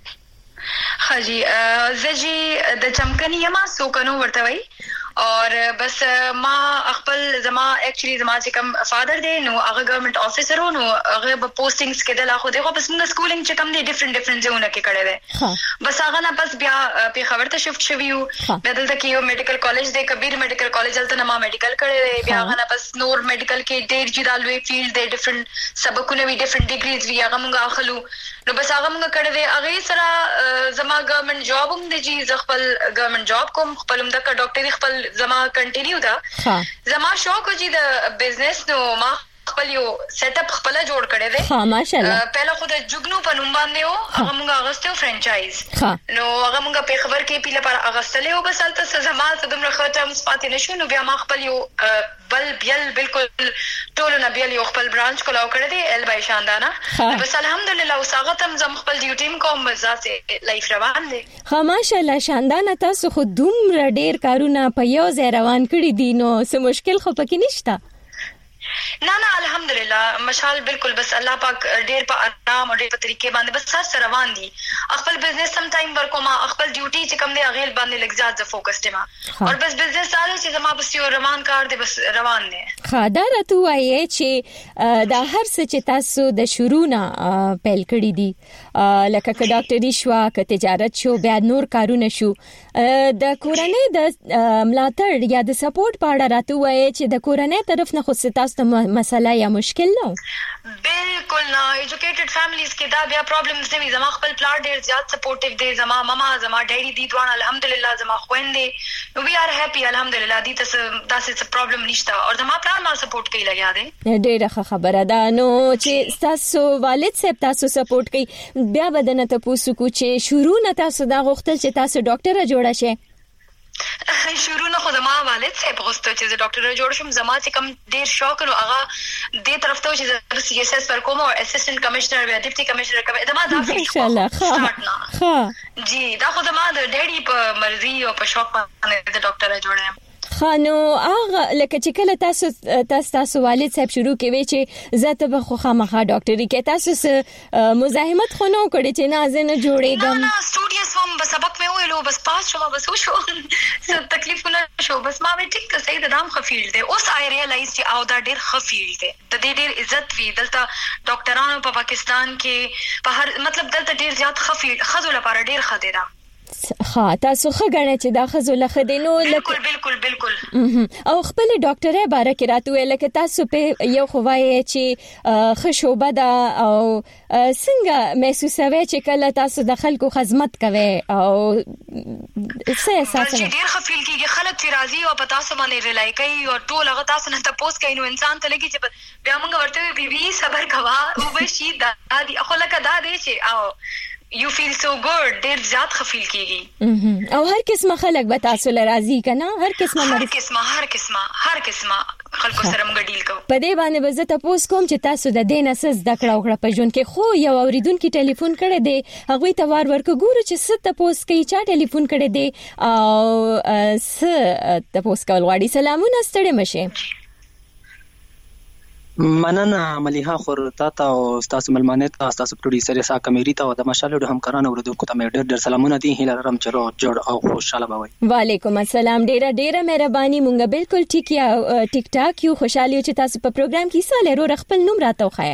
خاجي زجی د چمکني یما سوکنو ورته وای اور بس ما خپل زما ایکچولی زما چې کوم فادر دی نو هغه ګورنمنت افیسر و، نو هغه په پوسټینګز کې د لا خو دغه بس موږ سکولینګ چې کوم دی ډیفرنٹ زونه کې کړی دی. بس هغه نه بس بیا په خبر ته شفت شویو. بدل ته کې یو میډیکل کالج دی، کبیر میډیکل کالج دلته نه ما میډیکل کړی دی. بیا هغه نه بس نور میډیکل کې ډیر جدا لوی فیلډ دی، ډیفرنٹ سبقونه وی، ډیفرنٹ ډیګریز وی، هغه موږ اخلو. نو بس هغه موږ کړی دی. هغه سره زما ګورنمنت جاب هم دی جی، ز خپل ګورنمنت جاب کوم، خپل هم د ډاکټري خپل زما کنټینیو دا. زما شوق و چې د بزنس نو ما خپل یو سیټ اپ خپل جوړ کړی دی. ها ماشاءالله. پهله خو د جګنو په نوم باندې و، هغه موږ اغستو فرانچایز. نو هغه موږ په خبر کې پیله پر اغستلې او بس البته زما ته دومره خاطر مصپاتې نشو. نو بیا ما خپل یو بل بالکل ټول نه بیا یو خپل برانچ کولاو کړی دی ال بای شاندانه. بس الحمدلله اوس هغه تم زم خپل ډیوټیم کوم، ذاته لایف روان دی. ها ماشاءالله. شاندانه تاسو خو دومره ډیر کارونه په یو ځای روان کړی دي، نو څه مشکل خو پکې نشته؟ نه الحمدلله مشال بالکل بس الله پاک ډیر په آرام او ډیر په طریقې باندې بس سر روان دي. خپل بزنس سم ټایم ورکو، ما خپل ډیوټي چې کوم دی غیر باندې لګ زیات فوکس ته ما او بس بزنس سره چې زما بس یو روان کار دی، بس روان دی. خاطر ته وایي چې دا هر څه چې تاسو د شروع نه پیل کړی دي، لکه ک ډاکټري شو، ک تجارت شو، بیا نور کارونه شو، د کورنۍ د ملاتړ یا د سپورټ په اړه راته وایي چې د کورنۍ طرف نه خو ستاسو مسله یا مشکل نه؟ بالکل نه. ایجوکیټډ فیملیز کې دا بیا پرابلمز نه وي. زما خپل پلار ډیر زیات سپورټیو دی، زما ماما زما ډیډي دي دوه الحمدلله، زما خويندې نو وی آر هپی الحمدلله. دي تاسو پرابلم نشته او زما پلار ما سپورټ کوي لګیا دی. ډیره خبره ده. نو چې تاسو والد صاحب تاسو سپورټ کوي، بیا بدنه ته پوسو کو چې شروع نه تاسو دا غوښتل چې تاسو ډاکټر جوړه شئ؟ شروع نه خو زما والد صاحب غوښتل چې ډاکټر جوړ شم. زما چې کوم ډیر شوق نو هغه دې طرف ته چې سی اس اس پر کوم او اسسټنټ کمشنر یا ډیپټي کمشنر کوم زما دا فیلډ ان شاء الله ها جی دا خو زما د ډیډي په مرزي او په شوق باندې د ډاکټر جوړم. خانو هغه لکه چې کله تاسو والد صاحب شروع کوي چې زته به خو خامخا ډاکټري کې تاسو مزاحمت خو نه کړی چې نه زنه جوړېږم نه سټوډیوس هم بس سبق مې ویلو بس پاس شوم بس شو تکلیف نه شو بس ما وی ټیک ته صحیح د دام خفیل دی اوس آی ریلایز چې او دا ډیر خفیل دی د دې ډیر عزت وی دلته ډاکټرانو په پاکستان کې په هر مطلب دلته ډیر زیات خفیل خزو لپاره ډیر خدیره. ها تاسو خګنه چې دا خزو لخدینو بالکل او خپل ډاکټرې باره کې راته ویل کې تاسو په یو خوای چې خشوبه دا او څنګه محسوسوي چې کله تاسو د خلکو خدمت کوي او څه احساس ډیر خفیل کیږي خلک چې راضي او پتا سو باندې ریلای کوي او ټول هغه تاسو نه تاسو کوي نو انسان ته لګي چې بیا موږ ورته بي صبر کوا او بشي دا دي خو لکه دا دی چې او you feel so good ډیر زیات خفیل کیږي او هر قسمه خلک به تاسو لراضي کنه هر قسمه خلکو سره موږ ډیل کوو. په دې باندې به زه تاسو کوم چې تاسو د دې نسز د کړه او کړه په ژوند کې خو یو اوریدونکو ټلیفون کړي دی هغه ته ورکو ګورو چې ست تاسو کوي چا ټلیفون کړي دی او تاسو کول غواړي. سلامونه ستړي مشه. مننه مليحه خور تا او تاسو ملمانه تاسو پروډوسر یې ساکه مېری ته د مشالو د همکارانو ورته کوته مې ډېر سلامونه دي هیله لرم چې جوړ او خوشاله بوي. وعلیکم السلام ډېره مهرباني مونږ بالکل ټیک ټاک یو خوشاله یو چې تاسو په پروګرام کې ساله رو خپل نوم راته وخایه.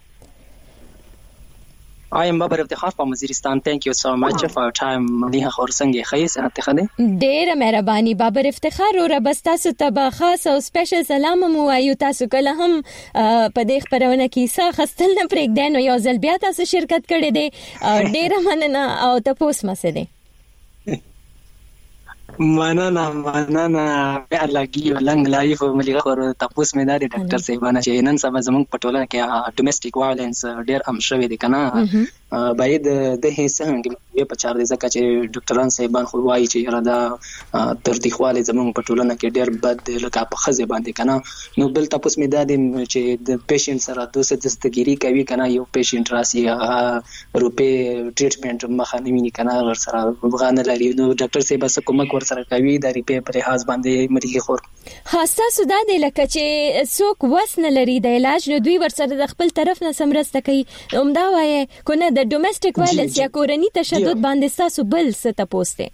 I am Babar Iftikhar from Waziristan. Thank you so much for your time. مليحه خور څنګه خې صحت خدي ډېر مهرباني بابر افتخار او رب تاسو ته خاص او سپیشل سلام مو وایو. تاسو کله هم په دې خبرونه کې سا خستل نه پرېږدئ نو یو ځل بیا تاسو شرکت کړی دی ډېر مننه او تاسو مسه دي مننه بیا لګي لنګ لایف مليحه خور تاسو مې دا ډاکټر صاحبانه چې نن سبا زموږ په ټولنه کې ډومېسټیک وایلنس ډېر هم شوی دی کنه باید د هیڅ څنګه په چار دي ځکه چې ډاکټران صاحبان خو وایي چې دا تر دې خواله زموږ په ټولنه کې ډېر بد لکه په خزه باندې کنه نو بل تاسو مې دا دي چې د پیشنټ سره دوسه دستګيري کوي کنه یو پیشنټ راسي روپې ټریټمنټ مخه نیمه کنه ور سره وغانه لري نو ډاکټر صاحب څه کومک ور سره کوي د ریپې پر لحاظ باندې مليحه خور خاصه سودا دی لکه چې څوک وسن لري د علاج نو دوی ور سره د خپل طرف نه سمرسته کوي عمدا وایي کنه د ډومېسټیک وایلنس یا کورنی تشدد باندې تاسو بل څه تاسو ته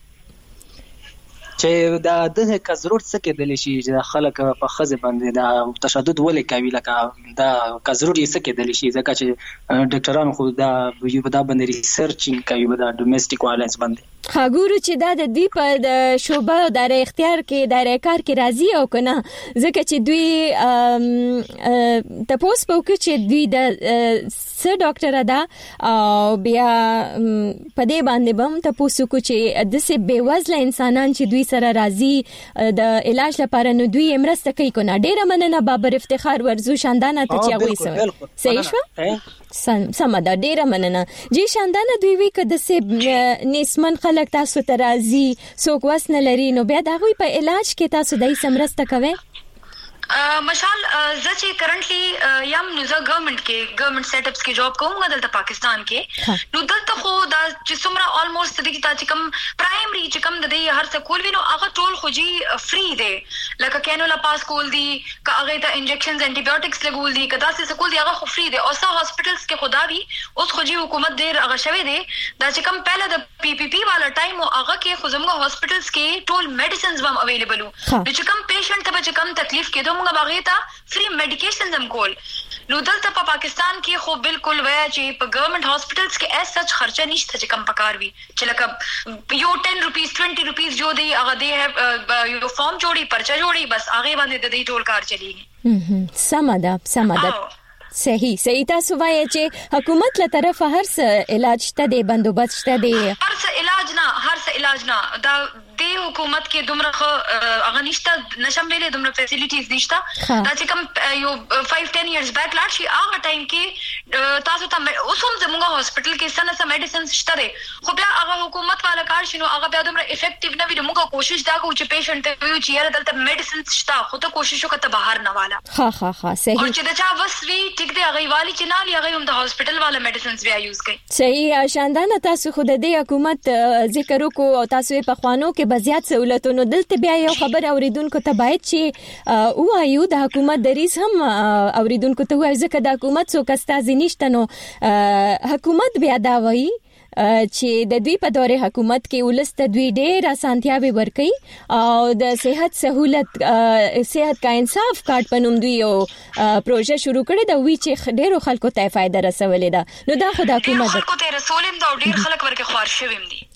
چې دا د کزرور څه کې د لشي چې خلک په خزه باندې دا تشدد ولې کوي لکه دا کزرور یې څه کې د لشي ځکه چې ډاکټرانو خو دا یو په دا باندې ریسرچینګ کوي په دا ډومېسټیک وایلنس باندې هغه چې دا د دې په شوبه د اختیار کې د کار کې راضي او کنه ځکه چې دوی تاسو په کې چې دوی د څه ډاکټر ادا او بیا په دې باندې بم تاسو کو چې د څه بیوزله انسانان چې دوی سره راضي د علاج لپاره نو دوی امرسته کوي کنه ډیره مننه بابر افتخار ورزو شاندانه ته چې هغه صحیح شو سمدا ډیره مننه جی شاندانه دوی وی کده سه نسمن خلک تاسو ته راضي څوک وسنه لري نو بیا دا غوي په علاج کې تاسو دای سمرسته کوي مشال زه چې کرنټلی یم نو زه ګورنمنت سیټ اپس کې جاب کوم دلته پاکستان کې نو دلته خو دا چې څومره الموست د کی چې کم پرایمري چې کم د دې هر څه کول وینو هغه ټول خو جی فری دی لکه کینولا پاس کول دي که هغه ته انجکشنز انټي بایوټکس لګول دي کدا څه کول دي هغه خو فری دی او څه هاسپټلز کې خدا وی اوس خو جی حکومت ډیر هغه شوی دی دا چې کم پهله د پی پی پی والا ټایم او هغه کې خو زموږ هاسپټلز کې ټول میډیسنز هم اویلیبل وو چې کم پیشنټ ته چې کم تکلیف کېدو موږ باغې ته فری میډیکیشنز هم کول نو دلته په پاکستان کې خو بالکل وای چې په ګورنمنت هاسپټلز کې ایس سچ خرچه نشته چې کم پکار وي چې لکه یو 10 روپیز 20 روپیز جو دی هغه دی یو فارم جوړي پرچا جوړي بس هغه باندې د دې ټول کار چلیږي سمدا صحیح تاسو وایي چې حکومت له طرفه هر څه علاج ته دی بندوبست ته دی هر څه علاج نه دا دی دې حکومت کې دومره هغه نشته نشم ویلې دومره فیسیلیټیز نشته دا چې کوم یو 5-10 ایئرز بیک لاړ شي هغه ټایم کې تاسو ته اوس هم زموږ هاسپټل کې سنه میډیسنز شته دي خو بیا هغه حکومت والا کار شنو هغه بیا دومره افیکټیو نه وي موږ کوشش دا کوو چې پیشنټ ته ویو چې یاره دلته میډیسنز شته خو ته کوشش وکړه بهر نه والا ها صحیح او چې دا چا وس وی ټیک دی هغه والی چې نه هغه هم د هاسپټل والا میډیسنز بیا یوز کوي صحیح شاندانه تاسو خود د حکومت ذکر وکړو او تاسو په خوانو کې بزیات سہولتونو دلته بیا یو خبر اوریدونکو ته باید چې وایو د حکومت دریز هم اوریدونکو ته وایي ځکه د حکومت څو کستازي نشته نو حکومت بیا دا وایي چې د دوی په دوره حکومت کې ولست دوی ډېر اسانتیاوي ورکړي او د صحت سہولت صحت کا انصاف کارت پنوم دوی او پروژه شروع کړې دا وی چې ډېر خلکو ته فائدہ رسولې ده نو دا خدای حکومت خلکو ته رسولم دا ډېر خلک ورکه خوار شویم دي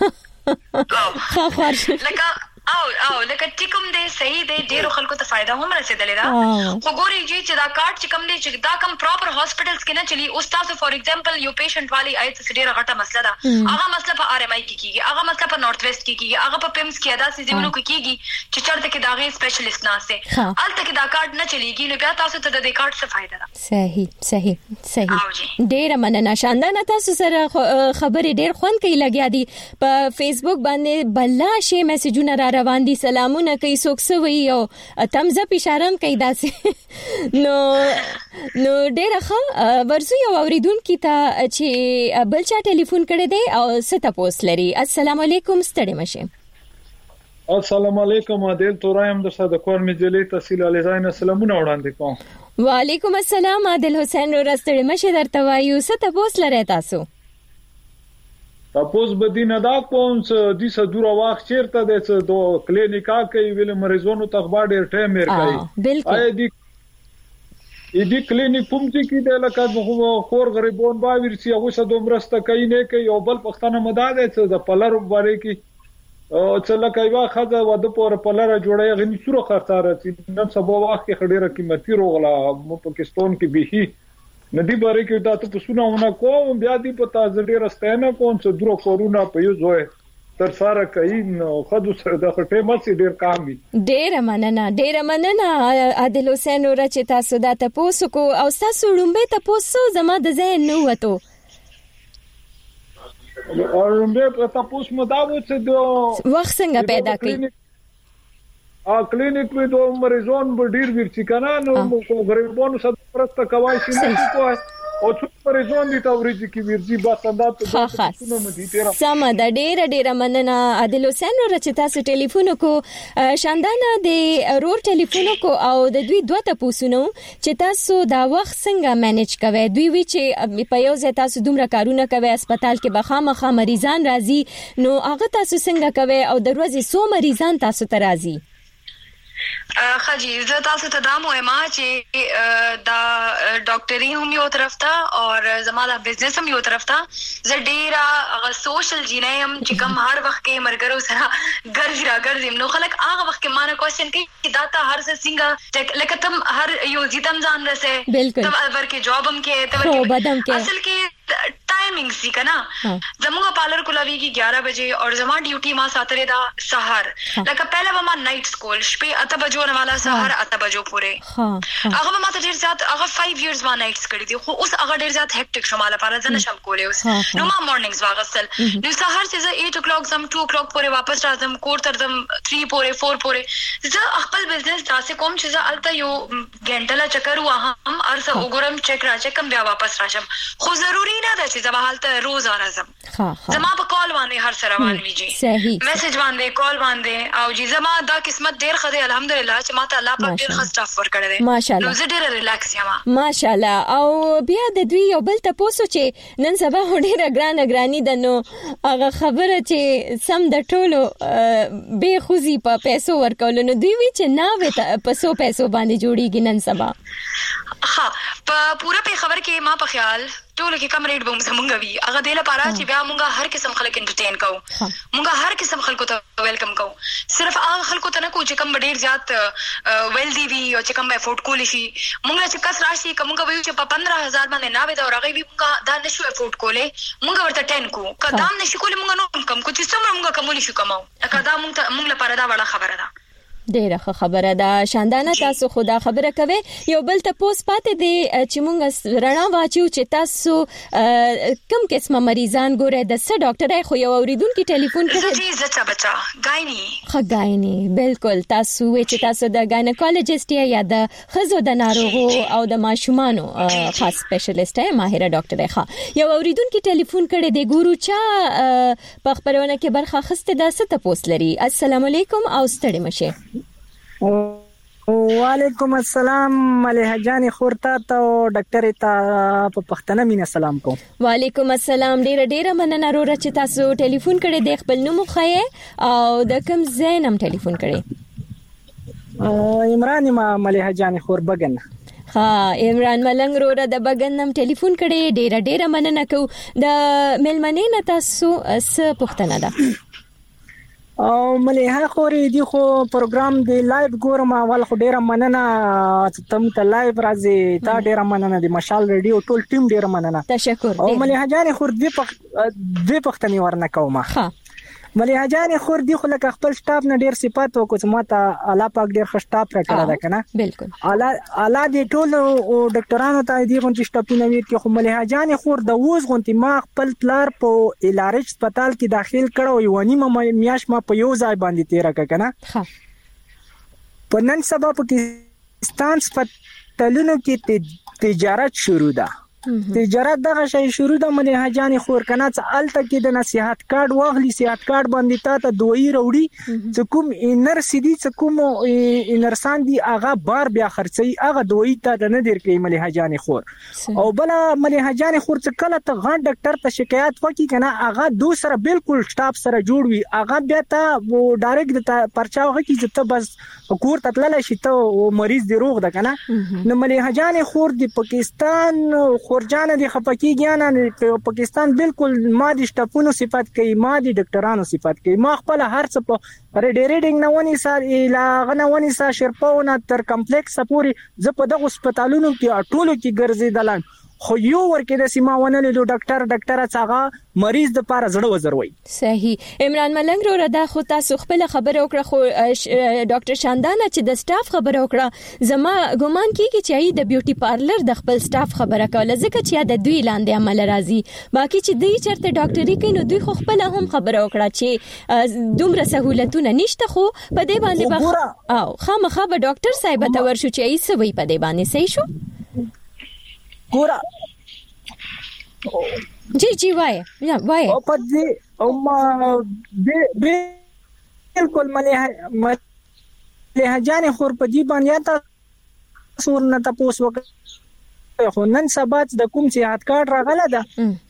خوار او لکه ټیکم دې صحیح دې ډیرو خلکو ته فائدہ هم رسیدلې ده خو ګوري چې دا کارت چې کم دی چې دا کم پراپر هاسپټلز کې نه چلی اوس تاسو فور ایگزامپل یو پیشنټ والی آیت ډیره غټه مسله ده هغه مسله په آر ام آی کې کیږي هغه مسله په نارث ویسٹ کې کیږي هغه په پیمز کې ادا سي ځینو کې کیږي چې چرته کې داغه سپیشلیست نه سي الته کې دا کارت نه چلیږي نو بیا تاسو ته د دې کارت څه فائدہ ده صحیح ډیره مننه شاندانه تاسو سره خبرې ډیر خوند کوي لګیا دي په فیسبوک باندې بللا شي میسجونه را روان دي سلامونه کوي څوک سوي او تمز اپ اشاره کوي داسې نو ډیره ښه ورسو یو اوریدونکو ته چې بل چا ټلیفون کړی دی او ست تاسو لري السلام علیکم ستړي مشه السلام علیکم عادل تورایم د صد کور مجلې تحصیل علیزاین سلامونه وړاندې کوم وعلیکم السلام عادل حسین ستړي مشه درته وایو ست تاسو لري تاسو تاسو بدینه دا کوم څه د څه دور واخ چیرته د څه دو کلینیکا کوي ویل مریضونو تخبار ډیر ټایم ور کوي بالکل دې کلینیک کوم چې د لکه خور غریبون با ورسي هغه څه دومرسته کوي نه کوي او بل پښتنه مداد څه د پلر باندې کې او څه لکه یو خزه ود پور پلر جوړي غني سره خرڅاره چې نن سبا وخت کې خډيره قیمتي روغلا پاکستان کې به ندی باره کې دا ته پسونه کوم بیا دی په تازه ډیر استنه کوم څه درو کورونا په یو ځای تر سره کوي نو خدو سره د خټه مڅ ډیر کامي ډیر مننه عادل حسین ور چې تاسو دا تاسو کو او تاسو لومبه تاسو زما د ذهن نو وته او لومبه تاسو مو دا و چې دو وخت څنګه پیدا کړي کلینیک میں دو مریضون به ډیر ورچی کنه نو غریبانو سره پرسته کوي چې نه کوي او څو مریضون دي توريږي کې ورځي با سندات ته مدي تیرا سم دا ډیر مننه عادل حسین چې تاسو ټلیفون کو شاندانه د رور ټلیفون کو او د دوی دوه تاسو چې تاسو دا وخت څنګه مینج کوي دوی وی چې په یو ځای تاسو دومره کارونه کوي هسپتال کې بخامخه مریضان راځي نو هغه تاسو څنګه کوي او د ورځې 100 مریضان تاسو ته راځي خاجي زه تاسو ته دا مهمه چې دا ډاکټري هم یو طرف ته او زموږ بزنس هم یو طرف ته زه ډیره سوشل جینایم چې کوم هر وخت کې مرګرو سره ګرځم نو خلک هغه وخت کې مانه کوېشن کوي دا ته هر څه څنګه لکه تم هر یو زیتم ځان رسې تم ورکه جاب هم کې ته ورکه اصل کې ٹائمنگ سی کنا زموږ پارلر کولاوی کی 11 بجے اور زما ډیوټي ما ساتره دا سحر لکه پہله ما نایټ سکول شپه اته بجو والا سحر اته بجو پوره هغه ما ته ډیر زیات هغه 5 ایئرز ما نایټس کړی دي خو اوس هغه ډیر زیات هیکټیک شماله پاره ځنه شم کولې اوس نو ما مارنینګز واغسل نو سحر چې 8 o'clock زم 2 o'clock پوره واپس راځم کور تر زم 3 پوره 4 پوره زه خپل بزنس تاسو کوم چې الته یو ګنټله چکر وهم ارسه وګورم چک را چکم بیا واپس راشم خو ضروری نه ده چې زما حالت روز راځم زما په کال باندې هر سره روان ویږي میسج باندې کال باندې او جی زما دا قسمت ډیر خدای الحمدلله چې ماته الله پاک ډیر ښه سټاف ورکړی دی ماشاءالله نو زه ډیر ریلیکس یم ماشاءالله او بیا د دوی یو بل تاسو چې نن سبا ډیره ګرانی ده نو هغه خبره چې سم د ټولو به خوځي په پیسو ورکول نو دوی وی چې نه په پیسو باندې جوړیږي نن سبا ها په پوره په خبر کې ما په خیال ټول کې کم ریټ به زمونږ وي هغه د لپاره چې بیا مونږه هر قسم خلک انټرټین کوو مونږه هر قسم خلکو ته ویلکم کوو صرف هغه خلکو ته نه کوو چې کم ډیر زیات ویلدي وي او چې کم افورد کولی شي مونږه چې کس راشي کومه ویو چې په 15000 باندې نه وي دا راغی مونږه دا نشو افورد کوله مونږه ورته 10 کو کدام نشي کولی مونږه نو کم کو چې څومره مونږه کوملی شو کماو اکدا مونږ لپاره دا وړه خبره ده ډیره خبره ده شاندانه تاسو خدا خبره کوي یو بل ته پوس پاتې دي چې مونږ رڼا واچو چې تاسو کم قسمه مریضان ګوره د څه ډاکټر خو یو اوریدونکو ټلیفون کړی جی زچا بچا غاینی خګاینی بالکل تاسو چې تاسو د ګاینکولوژیست یا د خزو د ناروغو او د ماشومانو خاص سپیشلیست ماهر ډاکټر ښه یو اوریدونکو ټلیفون کړی دی ګورو چا په خبرونه کې برخه خسته د څه ته پوس لري السلام علیکم او ستړي مشه وعلیکم السلام مليحه جان خورتا ته ډاکټر ته په پښتنه مینه سلام کوم وعلیکم السلام ډیره مننه وروره چې تاسو ټلیفون کړی د خپل نوم خو او د کوم زینم ټلیفون کړی عمران مليحه جان خور بغن ها عمران ملنګ وروره د بغن نم ټلیفون کړی ډیره مننه کو د ملمنې نه تاسو څه پښتنه ده او مليحه خوري دی خو پروګرام دی لایو ګورم اول خو ډیره مننه چې تم ته لایو راځي تا ډیره مننه دی مشال ریډیو ټول ټیم ډیره مننه تشکر او مليحه جان خور دی پښتني ورنه کومه ها مليحه جان خور دی خو لکه خپل سټاف نه ډیر صفات وکړو چې ماته الله پاک ډیر ښه سټاف راکړه ده کنه بالکل الله دی ټول ډاکټرانو ته دی غونډه سټاپونه ویر کې خو مليحه جان خور د ووز غونتی ما خپل پلار په الارج هسپتال کې داخل کړو یو نیمه میاش ما په یو ځای باندې تیر کنه ها په نن سبا پاکستان هسپتالونو کې تجارت شروع ده تجارت دغه شی شروع د مليحه جان خور کنه چې الته کې د نصيحت کارت واغلی صحت کارت باندې ته دوی وروړي چې کوم انر سيدي چې کوم انرسان دي هغه بار بیا خرڅي هغه دوی ته نه در کوي مليحه جان خور او بل مليحه جان خور چې کله ته غان ډاکټر ته شکایت وکي کنه هغه دوسره بالکل سټاپ سره جوړ وي هغه بیا ته ډایرکټ د پرچاوغه کې چې ته بس کور ته تلل شي ته مریض دی روغ ده کنه نو مليحه جان خور د پاکستان خورجان دي خپکی ګیان پاکستان بالکل مادي شټپونو صفات کوي مادي ډاکټرانو صفات کوي ما خپل هر څه په ریډینګ نه ونی سار اله نه ونی سار شرپونه تر کمپلیکس پوري ز په دغه هسپتالونو کې ټولو کې ګرځیدل خو یو ورکه د سیما ونل له ډاکټر څنګه مریض د پاره زړه وزروي صحیح عمران ملنګ وروره دا خو تاسو خپل خبره وکړه خو ډاکټر شاندانه چې د سټاف خبره وکړه زما ګومان کیږي چې د بیوټي پارلر د خپل سټاف خبره کوله ځکه چې د دوی لاندې عمل راځي باقي چې دوی چرته ډاکټري کوي نو دوی خو خپل هم خبره وکړه چې دومره سہولتونه نشته خو په دې باندې او خامخا به ډاکټر صاحب ته ورشو چې ایسه وي په دې باندې صحیح شو ګورا جی وای او په دې او ما بالکل مليحه جان خور په دې باندې تا سورنه تاسو وکړه خو نن سبا د کوم صحت کارت راغله ده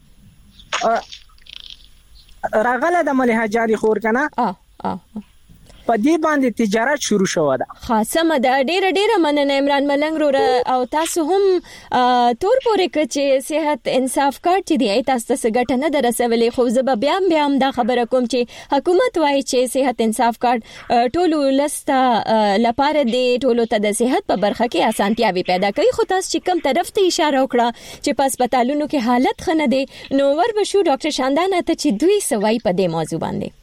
مليحه جان خور کنه په دې باندې تجارت شروع شوه ده خاصه د ډیره مننه عمران ملنګ وروره او تاسو هم تور پورې کچې صحت انصاف کارت چې دی تاسو ته ګټه نه درسولې خو زه بیا هم دا خبره کوم چې حکومت وايي چې صحت انصاف کارت ټولو لسته لپاره دی ټولو ته د صحت په برخه کې اسانتیاوي پیدا کوي خو تاسو چې کوم طرف ته اشاره وکړه چې په هسپتالونو کې حالت خنه دی نو ور بشو ډاکټر شاندانه ته چې دوی سوي په دې موضوع باندې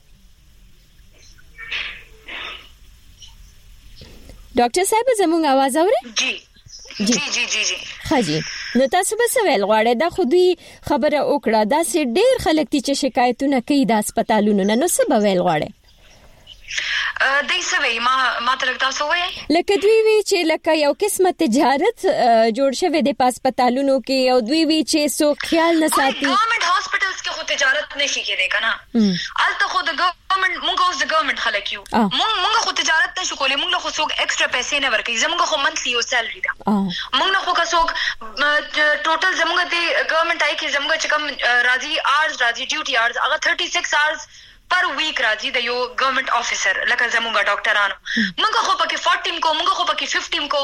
ډاکټر صاحب زموږ आवाज اورئ جی خاجي نو تاسو به سوال غواړئ دا خو دوی خبره وکړه دا سي ډېر خلک چې شکایتونه کوي د هسپتالونو نه نو څه به ویل غواړئ دای سوي ما ته لګتا سوې لکه دوی وی چې لکه یو قسمه تجارت جوړ شوی د هسپتالونو کې او دوی وی چې سو خیال نه ساتي ګورنمنت هاسپټلز کې خو تجارت نشي کېدای کنه الته خو د ګورنمنت مونږ اوس د ګورنمنت خلک یو مونږ خو تجارت نشو کولای مونږ خو څوک ایکسترا پیسې نه ورکړي زموږ خو منثلی یو سیلری ده مونږ خو څوک ټوټل زموږ د ګورنمنت آی کې زموږ چې کوم راځي ډیوټي آورز هغه 36 آورز پر ویک راځي د یو ګورنمنت افیسر لکه زموږ ډاکټرانو مونږ خو پکې 14 کو مونږ خو پکې 15 کو مونږ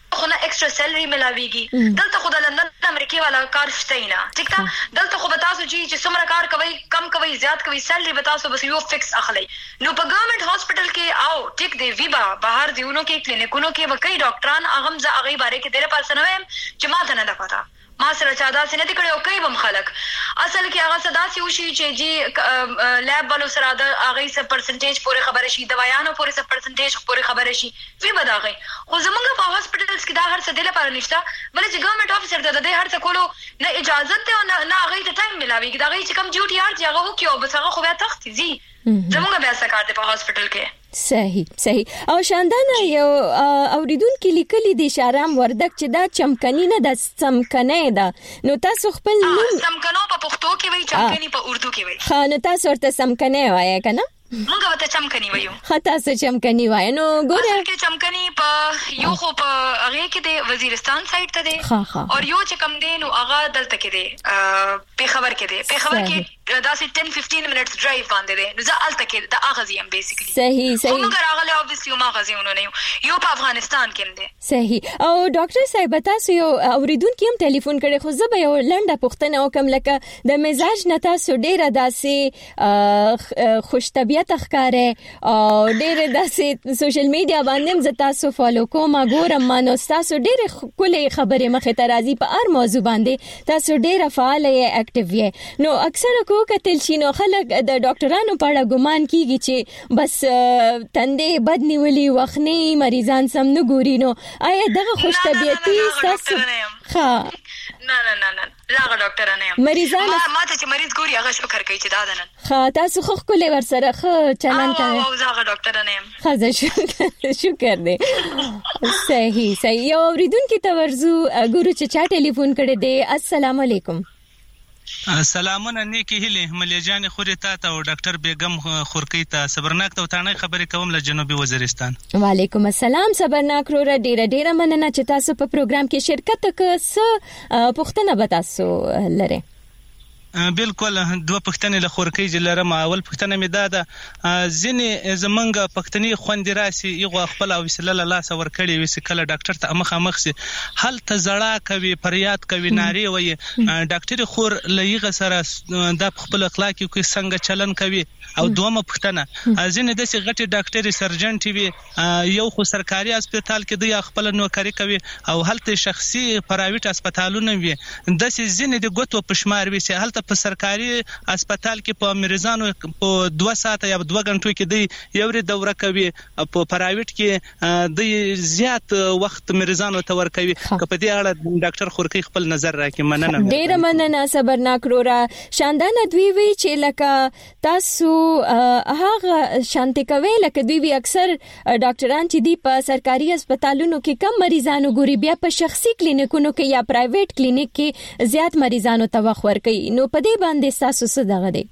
خو نه ایکسترا سیلری ملاويږي دلته خو د لندن امریکای والا کار شته نه ټیک ده دلته خو به تاسو چې څومره کار کوي کم کوي زیات کوي سیلری به تاسو بس یو فکس اخلي نو په ګورنمنت هاسپټل کې او ټیک دی ویبا بهر دیونو کې کلینیکونو کې وکي ډاکټران اغم ز اغي باره کې ډېر پرسنوي چې ما ته نه پتا ما سره چا دا سینه دې کړو کوي بم خلک اصل کې هغه صدا سی وشي چې جی لیب والو سره د اغي څه پرسنټیج پورې خبره شي دوايانو پورې څه پرسنټیج پورې خبره شي وی بداغي خو زمونږ په هاسپټلز کې دا هر څه د لپاره نشته بل چې ګورنمنت افیسر ته د هر څه کولو نه اجازه ته نه اغي ته ټایم ملاوي دا غي چې کم ډیوټي ار چې هغه وکيو بس هغه خو بیا تخت زی زمونږ بیا څه کار دی په هاسپټل کې صحیح او شاندانه یو اوریدونکو لیکلي دي شارام وردک چې دا چمکنی نه د سمکنه ده نو تاسو خپل سمکنو په پښتو کې وایي چمکنی په اردو کې وایي ها نو تاسو ورته سمکنه وایي کنه مونږ ورته چمکنی وایو خطا څه چمکنی وایي نو ګوره اصل کې چمکنی په یو خو په هغه کې د وزیرستان سایډ ته دی او یو چې کم دی نو هغه دلته کې دی په خبر کې دی په خبر کې دا سي 10-15 minutes drive باندې دی نو زه الته کې د اغازي ام بیسیکلی صحیح موږ راغله اوبویسلی ما غزيونه نه یو په افغانستان کې دی صحیح او ډاکټر صاحب تاسو یو اوریدونکو هم ټلیفون کړي خو زه به یو لنډه پوښتنه وکم لکه د مزاج نه تاسو ډیره داسې خوش طبيعت ښکارې او ډیره داسې سوشل میډیا باندې ز تاسو فالو کوم ګورم مانو تاسو ډیره کولې خبرې مخه ته راځي په هر موضوع باندې تاسو ډیره فعال یې اکټیو یې نو اکثر کتل شینو خلک د ډاکټرانو په اړه ګمان کیږي چې بس تندې بد نیولې وخني مریضان سم نه ګوري نو آیا دغه خوش طبيعتي تاسو ها نه لاغه ډاکټر نه مریضان ما ته چې مریض ګوري هغه شکر کوي چې دا دنن ها تاسو خو خپل ورسره خ چلن کوي او زاغه ډاکټر نه خزه شکر دې صحیح یو اوریدونکو ته ورزو ګورو چې چا ټلیفون کړي دی السلام علیکم سلامونه نیکی هله ملیجان خوري تا ته او ډاکټر بیگم خورکی ته صبرناک ته تانه خبرې کوم له جنوبي وزیرستان وعلیکم السلام صبرناک رو ډیره مننه چې تاسو په پروګرام کې شرکت وکړه پښتنه به تاسو لره بالکل دوه پښتنې له خورکی جلرم اول پښتنه می داده ځنې زمنګ پښتني خوندې راسي یو خپل او وسله له لاس ور کړی وسی کله ډاکټر ته مخ سي حل ته زړه کوي فریاد کوي ناری وي ډاکټر خور لېغه سره د خپل اخلاق کې څنګه چلن کوي او دومره پښتنه ځنې د سي غټي ډاکټر سرجن ټي وي یو خو سرکاري هسپتال کې د خپل نوکری کوي او هلته شخصي پرایویټ هسپتالونه وي د سي ځنې د ګوتو پښمار وي سي هلته په سرکاري هسپتال کې په مریضانو په 2 ساعته یا 2 غنټو کې دی یو دوره کوي په پرایویټ کې د زیات وخت مریضانو ته ور کوي که په دې اړه ډاکټر خورکی خپل نظر راکړي مننه ډیر مننه صبرناک رورا شاندانه دوی وی چې لکه تاسو هغه شانتي کوي لکه دوی وی اکثر ډاکټران چې دی په سرکاري هسپتالونو کې کم مریضانو ګوري بیا په شخصي کلینیکونو کې یا پرایویټ کلینیک کې زیات مریضانو ته وخت ور کوي نو په دې باندې تاسو څه دغه دی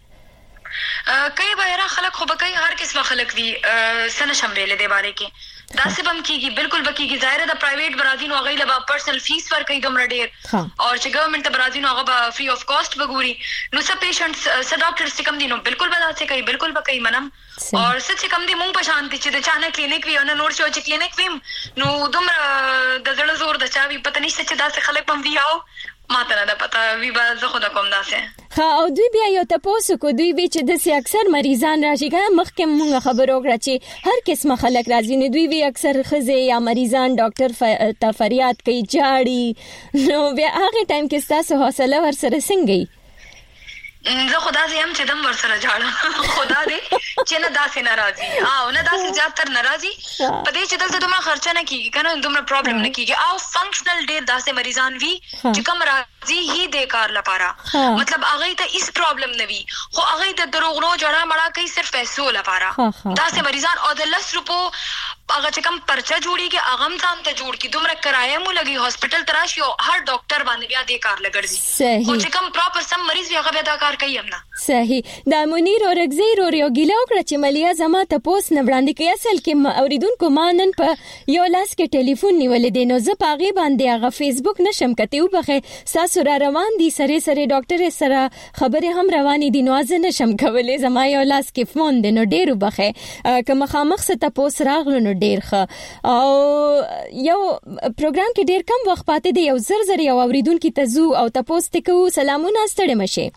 کئی بایرا خلق خو بکئی هر قسمه خلق وی سن شمبېلې دی باره کې دا سبم کیږي بالکل بکیږي ظاهر د پرایویټ برازینو هغه له پرسنل فیس ور کوي دومره ډیر او چې ګورنمنت برازینو هغه فری اف کاست وګوري نو سب پیشنټس س ډاکټرز چې کم دي نو بالکل بداسه کوي بالکل بکئی منم اور څه چې کم دي مونږ په شانتي چې د چانه کلینیک وی او نه نور شو چې کلینیک ویم نو دومره د زړه زور د چاوي پته نشته چې داسې خلک پم ویاو ماته نه پتا وی به زه خو د کوم داسه ها او دوی بیا یو تاسو کو دوی وی چې د سي اکثر مریضان راشي کنه مخکې مونږ خبرو کړه چې هر قسمه خلک راځي نه دوی وی اکثر خزه یا مریضان ډاکټر ته فریاد کوي جاړي نو بیا هغه ټایم کې تاسو حوصله ور سره څنګه زه خدا دې هم چې دم ور سره جاړم خدا دې چې نه داسې ناراضي او نه داسې زیات تر ناراضي په دې چې دلته دومره خرچه نه کیږي کنه دومره پرابلم نه کیږي او فنکشنل ډیر داسې مریضان وی چې کم راځي هي د کار لپاره مطلب هغه ته هیڅ پرابلم نه وي خو هغه د دروغ نو جوړه مړه کوي صرف پیسو لپاره داسې مریضان او د 10 روپو هغه چې کم پرچا جوړیږي هغه هم ځان ته جوړ کی دومره کرایه مو لګي هاسپټل تراشي او هر ډاکټر باندې بیا دې کار لګړي خو چې کم پراپر سم مریض بیا هغه دا کار کوي هم نه صحیح. د منیر اورګزی یو ګیله وکړه چې ملیا زما ته پوس نه وړاندې کوي. اصل کې اوریدونکو ما نن په یو لاس کې ټلیفون نیولې دی، نو زه په هغې باندې هغه فیسبوک نشم کتی. وبخې ستاسو را روان دي سره سره ډاکټر سره خبرې هم روانې دي، نو زه نشم کولی، زما یو لاس کې فون دی. نو ډېر وبخې که مخامخ څه تپوس راغلو نو ډېر ښه. او یو پروګرام کې ډېر کم وخت پاتې دی، یو زر یو اوریدونکي ته ځو او تپوس تې کوو. سلامونه، ستړې مشې.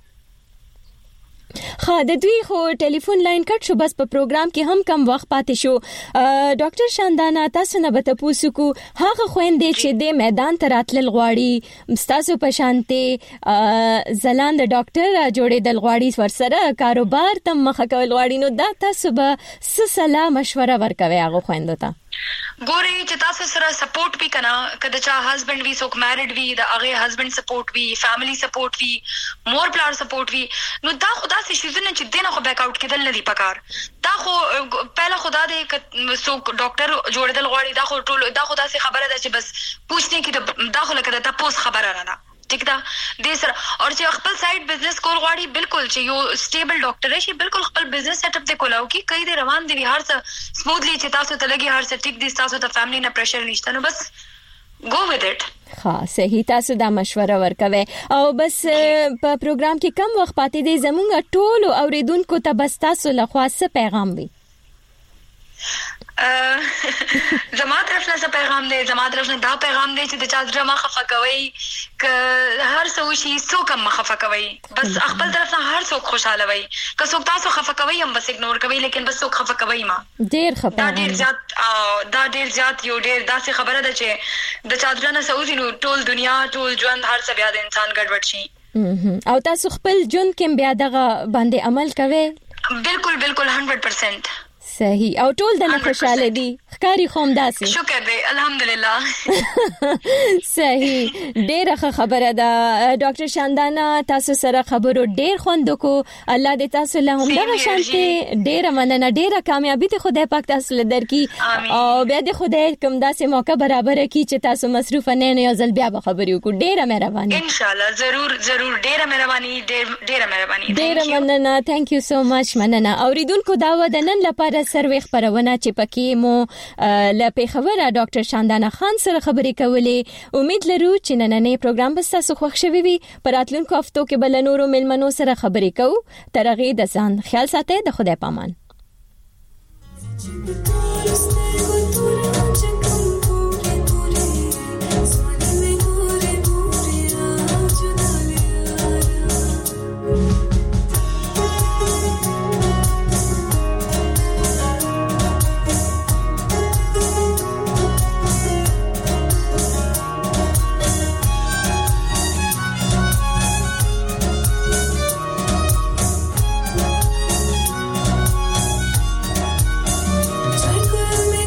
د دوی خو ټلیفون لاین کټ شو، بس په پروګرام کې هم کم وخت پاتې شو. ډاکټر شاندانا، تاسو نه به تاسو کو هغه خويندې چې د میدان ته راتلل غواړي، تاسو په شانته زلاند ډاکټر جوړېدل غواړي، ورسره کاروبار تم مخه کول غواړي، نو دا تاسو به څه سلا مشوره ورکوي هغه خويندو ته؟ ګوري چې تاسو سره سپورټ وی کنا، کله چې هسبند وی څوک میریډ وی، د هغه هسبند سپورټ وی، فیملی سپورټ وی، مور پلار سپورټ وی، نو دا خدا سي شیزونه چې دینه خو بیک آوټ کېدل نه دی پکار. دا خو پهلا خدا دې څوک ډاکټر جوړېدل غواړي، دا خو ټول دا خدا سي خبره ده چې بس پوښتنه کې دا خو لکه دا پوس خبره نه ده. ٹھیک ده دې سره اور چې خپل سایډ بزنس کول غواړي، بالکل چې یو سټیبل ډاکټر شي، بالکل خپل بزنس سیټ اپ ته کولاو کی کای دې روان دی هر څه سموثلی چې تاسو ته لګي، هر څه ټیک دي، تاسو ته فیملی نه پریشر نشته، نو بس go with it. ها صحیح، تاسو دا مشوره ورکوي. او بس په پروګرام کې کم وخت پاتې دی، زمونږ ټول اوریدونکو ته بس تاسو له خاصه پیغام وي. زما طرف نه پیغام دی، زما طرف نه دا پیغام دی چې د چا ځما خفه کوي، ک هر څه شي څوک هم خفه کوي، بس خپل طرف نه هر څوک خوشاله وي. که څوک تاسو خفه کوي هم بس اګنور کوي، لیکن بس څوک خفه کوي ما ډیر خفه، دا ډیر زیات یو ډیر داسې خبره ده چې د چا ځنه سعودي نو ټول دنیا ټول ژوند هر څه بیا د انسان ګډوډ شي. او تاسو خپل ژوند کې بیا دغه باندې عمل کوئ؟ بالکل 100%. صحیح. او ټول د خوشاله دي ښکاری خوم داسې؟ شکر دی الحمدلله. صحیح، ډیره خبره ده. ډاکټر شاندانا، تاسو سره خبرو ډیر خوند کو. الله دې تاسو له هم دغه شانته ډیره مننه، ډیره کامیابی ته خدای پاک تاسو له درکې، او بیا دې خدای کوم داسې موقع برابر کړي چې تاسو مصروف نه یو ځل بیا به خبرې وکړو. ډیره مهرباني. ان شاء الله ضرور ډیره مهرباني، ډیره مهرباني. ډیره مننه. ثانک یو سو مچ. مننه. اوریدونکو دا و د نن لپاره سروې خبرونه چې پکې مو له پیښور ډاکټر شاندانا خان سره خبرې کولې. امید لرو چې نننې پروګرام به تاسو خوښ شوي وي. پر راتلونکو هفتو کې بل نورو ملمنو سره خبرې کوو. تر هغې د ځان خیال ساتئ. د خدای پامان. Tranquil me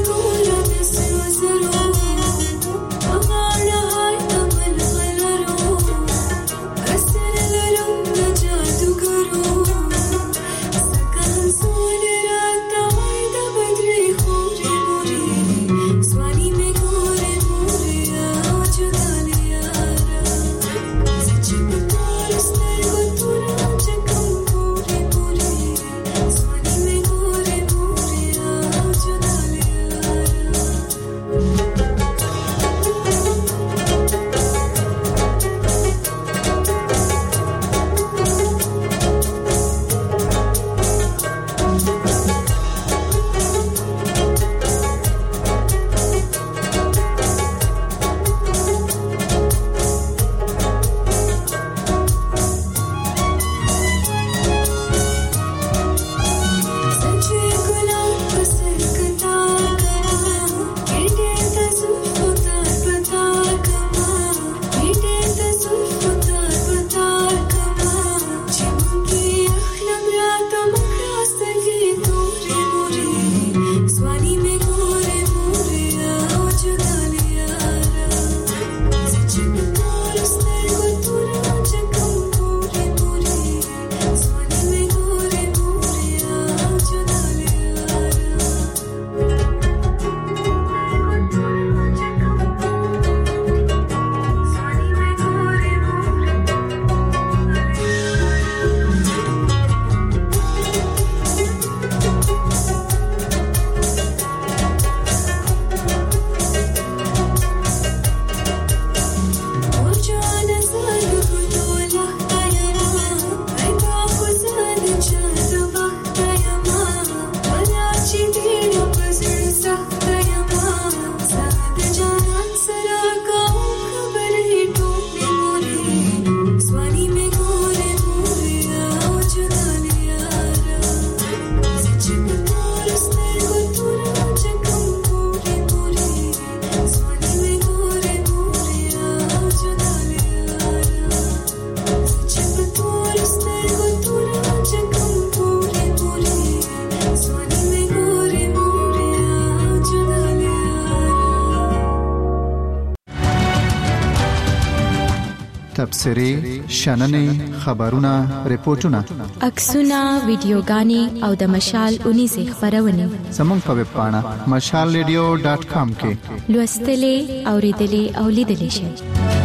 تبصرې شننې خبرونه ریپورتونه عکسونه ویډیوګانې او د مشال 19 خبرونه زموږ په ویب پاڼه mashalradio.com کې لوستلې اوریدلې او لیدلې شئ.